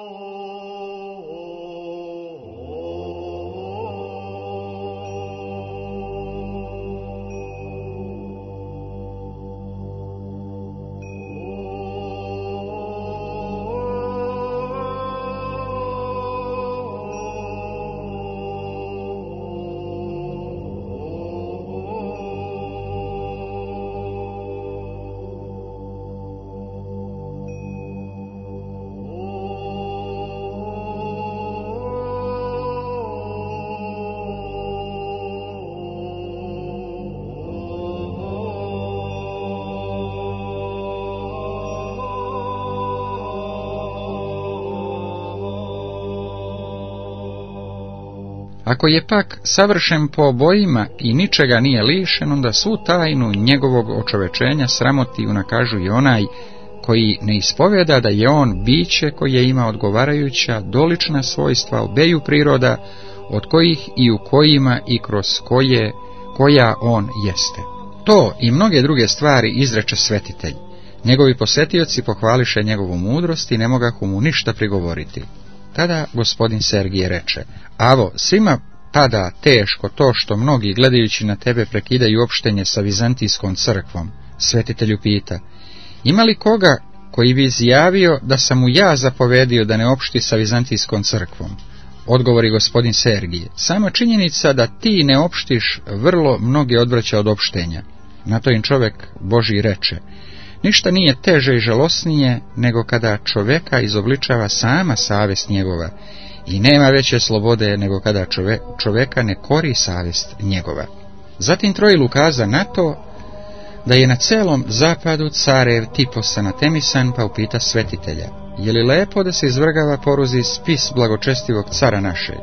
Ako je pak savršen po obojima i ničega nije lišen, onda svu tajnu njegovog očovečenja sramoti unakažu i onaj koji ne ispovjeda da je on biće koje ima odgovarajuća dolična svojstva obeju priroda, od kojih i u kojima i kroz koje, koja on jeste. To i mnoge druge stvari izreče svetitelj. Njegovi posjetioci pohvališe njegovu mudrost i ne mogahu mu ništa prigovoriti. Tada gospodin Sergije reče, avo, svima pada teško to što mnogi gledajući na tebe prekidaju opštenje sa Vizantijskom crkvom. Svetitelju pita, ima li koga koji bi izjavio da sam mu ja zapovedio da ne opšti sa Vizantijskom crkvom? Odgovori gospodin Sergije, sama činjenica da ti ne opštiš vrlo mnoge odvraća od opštenja. Na to im čovjek Božji reče, ništa nije teže i žalosnije nego kada čovjeka izobličava sama savjest njegova i nema veće slobode nego kada čove, čovjeka ne kori savjest njegova. Zatim Trojil ukaza na to da je na celom zapadu carev tipos anatemisan, pa upita svetitelja, je li lepo da se izvrgava poruzi spis blagočestivog cara naše?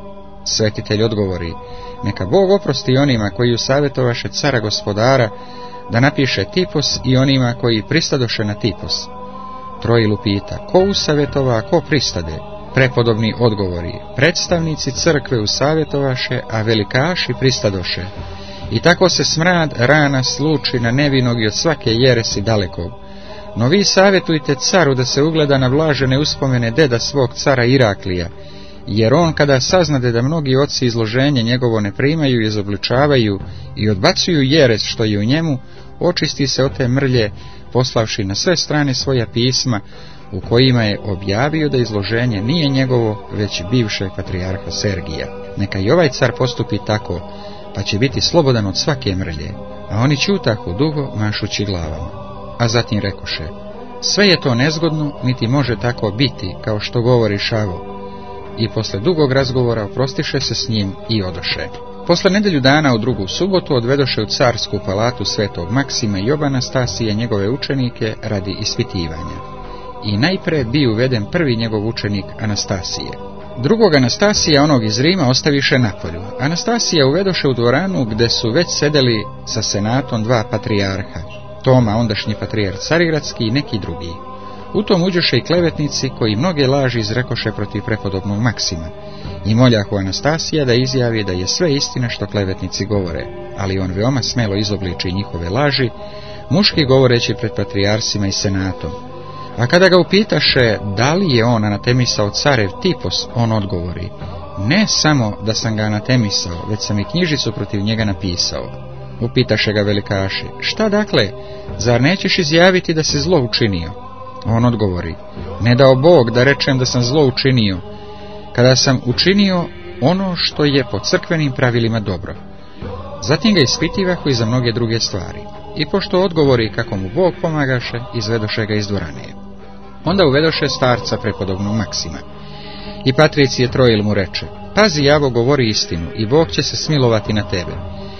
Svetitelj odgovori: neka Bog oprosti onima koji usavjetovaše cara gospodara da napiše tipos i onima koji pristadoše na tipos. Trojil upita: ko usavjetova, a ko pristade? Prepodobni odgovori: predstavnici crkve usavjetovaše, a velikaši pristadoše. I tako se smrad rana sluči na nevinog i od svake jeresi dalekog. No vi savjetujte caru da se ugleda na blažene uspomene deda svog cara Iraklija, jer on kada saznade da mnogi oci izloženje njegovo ne primaju, izobličavaju i odbacuju jeres što je u njemu, očisti se od te mrlje, poslavši na sve strane svoja pisma, u kojima je objavio da izloženje nije njegovo, već bivšeg patrijarha Sergija. Neka i ovaj car postupi tako, pa će biti slobodan od svake mrlje. A oni ćutahu dugo, mašući glavama. A zatim rekoše: sve je to nezgodno, niti može tako biti, kao što govori Šavo. I posle dugog razgovora oprostiše se s njim i odoše. Posle nedelju dana u drugu subotu odvedoše u carsku palatu svetog Maksima i oba Anastasije njegove učenike radi ispitivanja. I najpre bi uveden prvi njegov učenik Anastasije. Drugog Anastasija, onog iz Rima, ostaviše napolju. Anastasija uvedoše u dvoranu gde su već sedeli sa senatom dva patrijarha, Toma, ondašnji patrijarh Carigradski, i neki drugi. U tom uđoše i klevetnici koji mnoge laži izrekoše protiv prepodobnog Maksima, i moljahu Anastasija da izjavi da je sve istina što klevetnici govore, ali on veoma smelo izobliči njihove laži, muški govoreći pred patrijarsima i senatom. A kada ga upitaše da li je on anatemisao carev tipos, on odgovori: ne samo da sam ga anatemisao, već sam i knjižicu protiv njega napisao. Upitaše ga velikaši: šta dakle, zar nećeš izjaviti da si zlo učinio? On odgovori: ne dao Bog da rečem da sam zlo učinio, kada sam učinio ono što je po crkvenim pravilima dobro. Zatim ga ispitivahu i za mnoge druge stvari. I pošto odgovori kako mu Bog pomagaše, izvedoše ga iz dvorane. Onda uvedoše starca prepodobnog Maksima. I patricije Trojil mu reče: pazi, javo, govori istinu i Bog će se smilovati na tebe.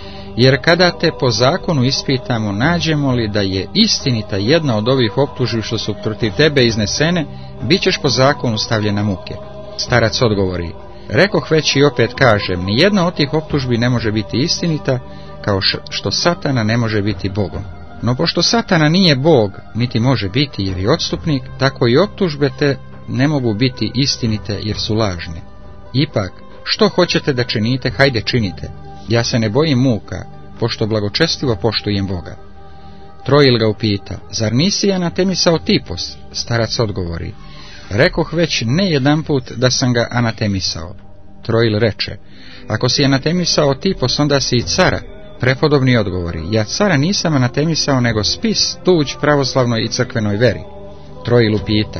Jer kada te po zakonu ispitamo, nađemo li da je istinita jedna od ovih optužbi što su protiv tebe iznesene, bit ćeš po zakonu stavljen na muke. Starac odgovori: rekoh već i opet kažem, ni jedna od tih optužbi ne može biti istinita, kao što Satana ne može biti Bogom. No pošto Satana nije Bog, niti može biti jer je odstupnik, tako i optužbe te ne mogu biti istinite jer su lažne. Ipak, što hoćete da činite, hajde činite. Ja se ne bojim muka, pošto blagočestivo poštujem Boga. Trojil ga upita: zar nisi anatemisao tipos? Starac odgovori: rekoh već ne jedanput da sam ga anatemisao. Trojil reče: ako si anatemisao tipos, onda si i cara. Prepodobni odgovori: ja cara nisam anatemisao, nego spis tuđ pravoslavnoj i crkvenoj veri. Trojil upita: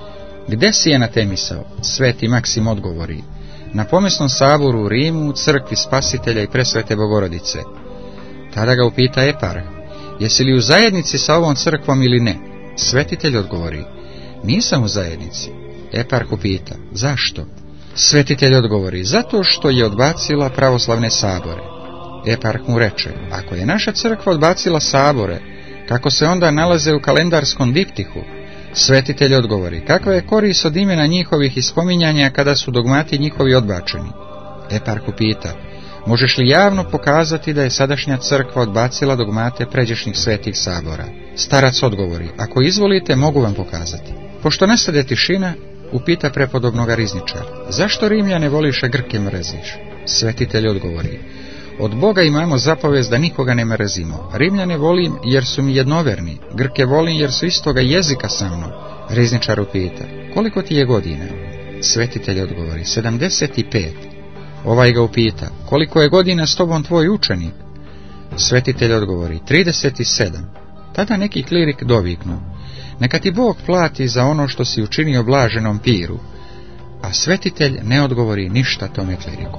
gde si anatemisao? Sveti Maksim odgovori: na pomesnom saboru u Rimu, u crkvi Spasitelja i Presvete Bogorodice. Tada ga upita eparh: jesi li u zajednici sa ovom crkvom ili ne? Svetitelj odgovori: nisam u zajednici. Eparh upita: zašto? Svetitelj odgovori: zato što je odbacila pravoslavne sabore. Eparh mu reče: ako je naša crkva odbacila sabore, kako se onda nalaze u kalendarskom diptihu? Svetitelj odgovori: kakva je korist od imena njihovih ispominjanja kada su dogmati njihovi odbačeni? Eparh upita: možeš li javno pokazati da je sadašnja crkva odbacila dogmate pređašnjih svetih sabora? Starac odgovori: ako izvolite, mogu vam pokazati. Pošto nastade tišina, upita prepodobnoga rizničara: zašto Rimljane voliše, Grke mreziš? Svetitelj odgovori: od Boga imamo zapovest da nikoga ne mrzimo. Rimljane volim jer su mi jednoverni, Grke volim jer su istoga jezika sa mnom. Rizničar upita: koliko ti je godina? Svetitelj odgovori: sedamdeset pet. Ovaj ga upita: koliko je godina s tobom tvoj učenik? Svetitelj odgovori: trideset sedam. Tada neki klirik doviknu: neka ti Bog plati za ono što si učinio blaženom Piru. A svetitelj ne odgovori ništa tome kliriku.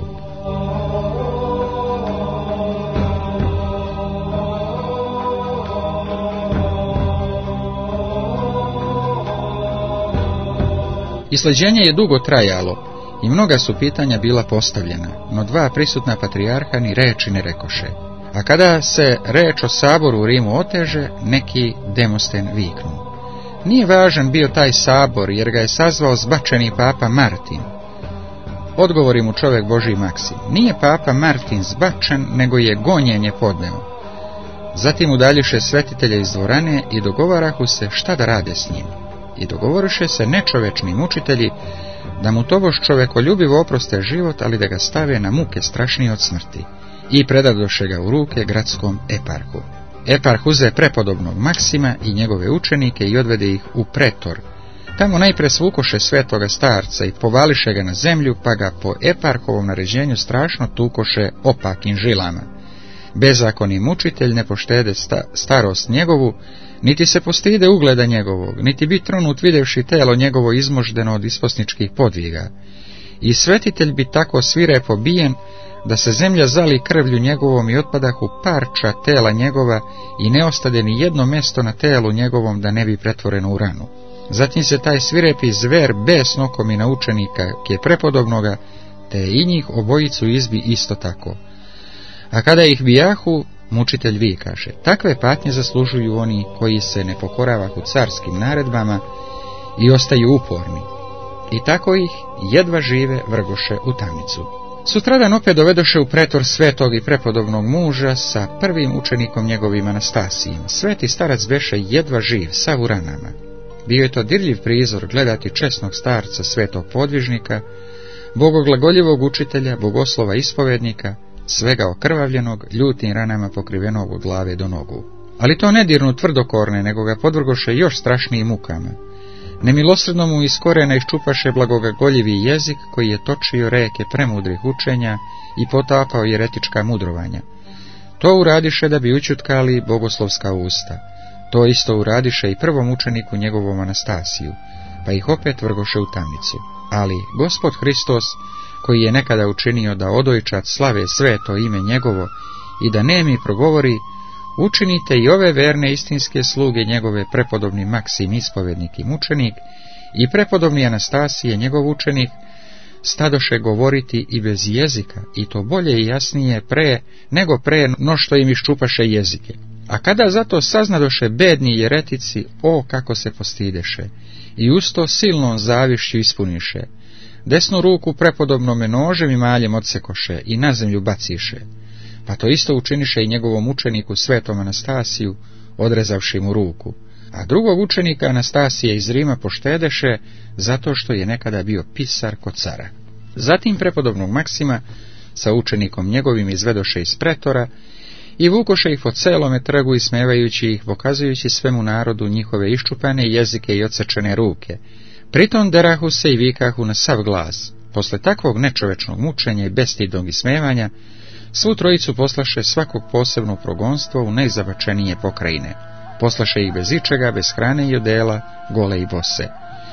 Isleđenje je dugo trajalo i mnoga su pitanja bila postavljena, no dva prisutna patrijarha ni reči ne rekoše. A kada se reč o saboru u Rimu oteže, neki Demosten viknu: nije važan bio taj sabor, jer ga je sazvao zbačeni papa Martin. Odgovori mu čovjek Božji Maksim: nije papa Martin zbačen, nego je gonjenje podneo. Zatim udaljiše svetitelje iz dvorane i dogovarahu se šta da rade s njim. I dogovoriše se nečovečni mučitelji da mu tobož čovekoljubivo oproste život, ali da ga stave na muke strašnije od smrti, i predadoše ga u ruke gradskom eparhu. Eparh uze prepodobnog Maksima i njegove učenike i odvede ih u pretor. Tamo najpre svukoše svetoga starca i povališe ga na zemlju, pa ga po eparhovom naređenju strašno tukoše opakim žilama. Bezakoni mučitelj ne poštede sta, starost njegovu, niti se postide ugleda njegovog, niti bi tronut videvši telo njegovo izmoždeno od isposničkih podviga. I svetitelj bi tako svirepo bijen, da se zemlja zali krvlju njegovom i otpadahu parča tela njegova i ne ostade ni jedno mesto na telu njegovom da ne bi pretvoreno u ranu. Zatim se taj svirepi zver besno komi na učenika kje prepodobnoga, te i njih obojicu izbi isto tako. A kada ih bijahu, mučitelj vikaše: takve patnje zaslužuju oni koji se ne pokoravahu carskim naredbama i ostaju uporni. I tako ih jedva žive vrgoše u tamnicu. Sutradan opet dovedoše u pretor svetog i prepodobnog muža sa prvim učenikom njegovim Anastasijem. Sveti starac beše jedva živ, sav u ranama. Bio je to dirljiv prizor gledati česnog starca, svetog podvižnika, bogoglagoljivog učitelja, bogoslova ispovednika, svega okrvavljenog, ljutim ranama pokrivenog od glave do nogu. Ali to ne dirnu tvrdokorne, nego ga podvrgoše još strašnijim mukama. Nemilosrdno mu iz korena iščupaše blagogagoljivi jezik koji je točio reke premudrih učenja i potapao jeretička mudrovanja. To uradiše da bi učutkali bogoslovska usta. To isto uradiše i prvom učeniku njegovom Anastasiju, pa ih opet vrgoše u tamnicu. Ali Gospod Hristos, koji je nekada učinio da odojčad slave sveto ime njegovo i da nemi progovori, učinite i ove verne istinske sluge njegove prepodobni Maksim ispovednik i mučenik i prepodobni Anastasije njegov učenik, stadoše govoriti i bez jezika, i to bolje i jasnije pre nego pre no što im iščupaše jezike. A kada zato saznadoše bedni jeretici, o kako se postideše, i usto silnom zavišću ispuniše, desnu ruku prepodobnome nožem i maljem odsekoše i na zemlju baciše, pa to isto učiniše i njegovom učeniku svetom Anastasiju, odrezavši mu ruku, a drugog učenika Anastasije iz Rima poštedeše, zato što je nekada bio pisar kod cara. Zatim prepodobnog Maksima sa učenikom njegovim izvedoše iz pretora i vukoše ih po celome trgu ismevajući ih, pokazujući svemu narodu njihove iščupane jezike i odsečene ruke. Pritom derahu se i vikahu na sav glas. Posle takvog nečovečnog mučenja i bestidnog ismevanja, svu trojicu poslaše svakog posebno progonstvo u najzabačenije pokrajine. Poslaše ih bez ičega, bez hrane i odela, gole i bose.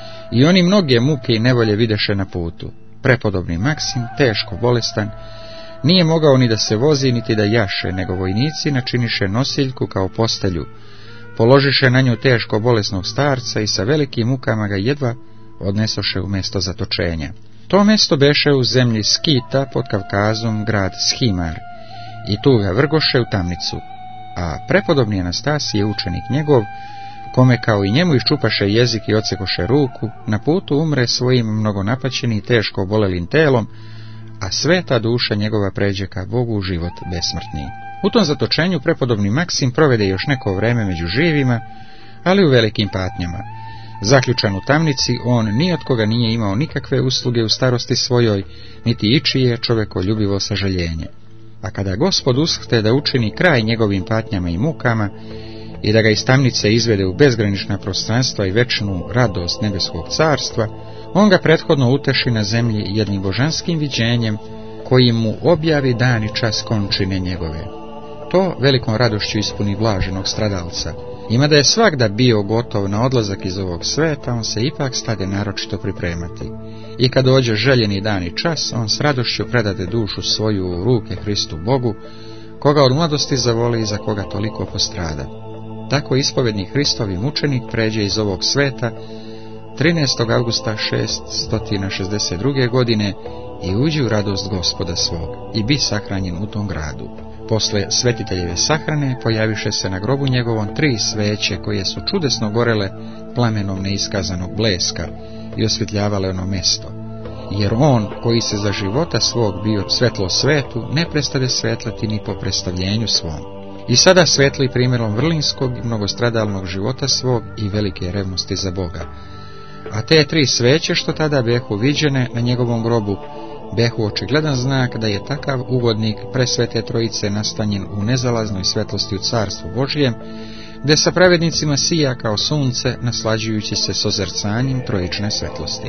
I oni mnoge muke i nevolje videše na putu. Prepodobni Maksim, teško bolestan, nije mogao ni da se vozi, niti da jaše, nego vojnici načiniše nosiljku kao postelju, položiše na nju teško bolesnog starca i sa velikim mukama ga jedva odnesoše u mesto zatočenja. To mesto beše u zemlji Skita pod Kavkazom, grad Schimar, i tu ga vrgoše u tamnicu, a prepodobni Anastasije, učenik njegov, kome kao i njemu iščupaše jezik i odsekoše ruku, na putu umre svojim mnogo napaćenim i teško obolelim telom, a sveta duša njegova pređe ka Bogu u život besmrtni. U tom zatočenju prepodobni Maksim provede još neko vreme među živima, ali u velikim patnjama. Zaključan u tamnici, on ni od koga nije imao nikakve usluge u starosti svojoj, niti ičije čovekoljubivo sažaljenje. A kada Gospod ushte da učini kraj njegovim patnjama i mukama i da ga iz tamnice izvede u bezgranična prostranstva i večnu radost nebeskog carstva, on ga prethodno uteši na zemlji jednim božanskim viđenjem, koji mu objavi dan i čas končine njegove. To velikom radošću ispuni blaženog stradalca. Ima da je svakda bio gotov na odlazak iz ovog sveta, on se ipak stade naročito pripremati. I kad dođe željeni dan i čas, on s radošću predade dušu svoju u ruke Hristu Bogu, koga od mladosti zavoli i za koga toliko postrada. Tako ispovedni Hristovi mučenik pređe iz ovog sveta trinaestog avgusta šeststo šezdeset druge. godine i uđe u radost Gospoda svog i bi sahranjen u tom gradu. Posle svetiteljeve sahrane pojaviše se na grobu njegovom tri sveće koje su čudesno gorele plamenom neiskazanog bleska i osvjetljavale ono mesto. jer on koji se za života svog bio svetlo svetu, ne prestade svetlati ni po predstavljenju svom. I sada svetli primjerom vrlinskog i mnogostradalnog života svog i velike revnosti za Boga. A te tri sveće što tada behu viđene na njegovom grobu, behu očigledan znak da je takav ugodnik presvete trojice nastanjen u nezalaznoj svetlosti u carstvu Božijem, gde sa pravednicima sija kao sunce, naslađujući se s ozrcanjem trojične svetlosti.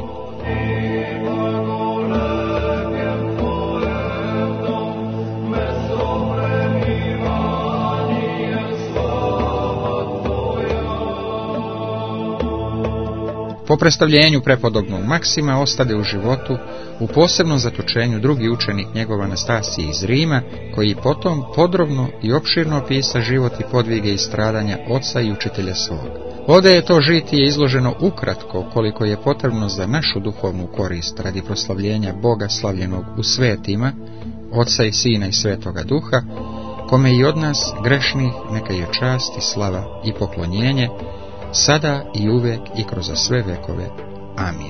Po predstavljenju prepodobnog Maksima ostade u životu u posebnom zatočenju drugi učenik njegova Anastasije iz Rima, koji potom podrobno i opširno opisa život i podvige i stradanja oca i učitelja svog. Ovdje je to žitije izloženo ukratko koliko je potrebno za našu duhovnu korist radi proslavljenja Boga slavljenog u svetima, Oca i Sina i Svetoga Duha, kome i od nas grešnih neka je čast i slava i poklonjenje, sada i uvek i kroz sve vekove. Amin.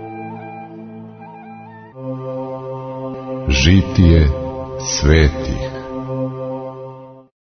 Žitije svetih.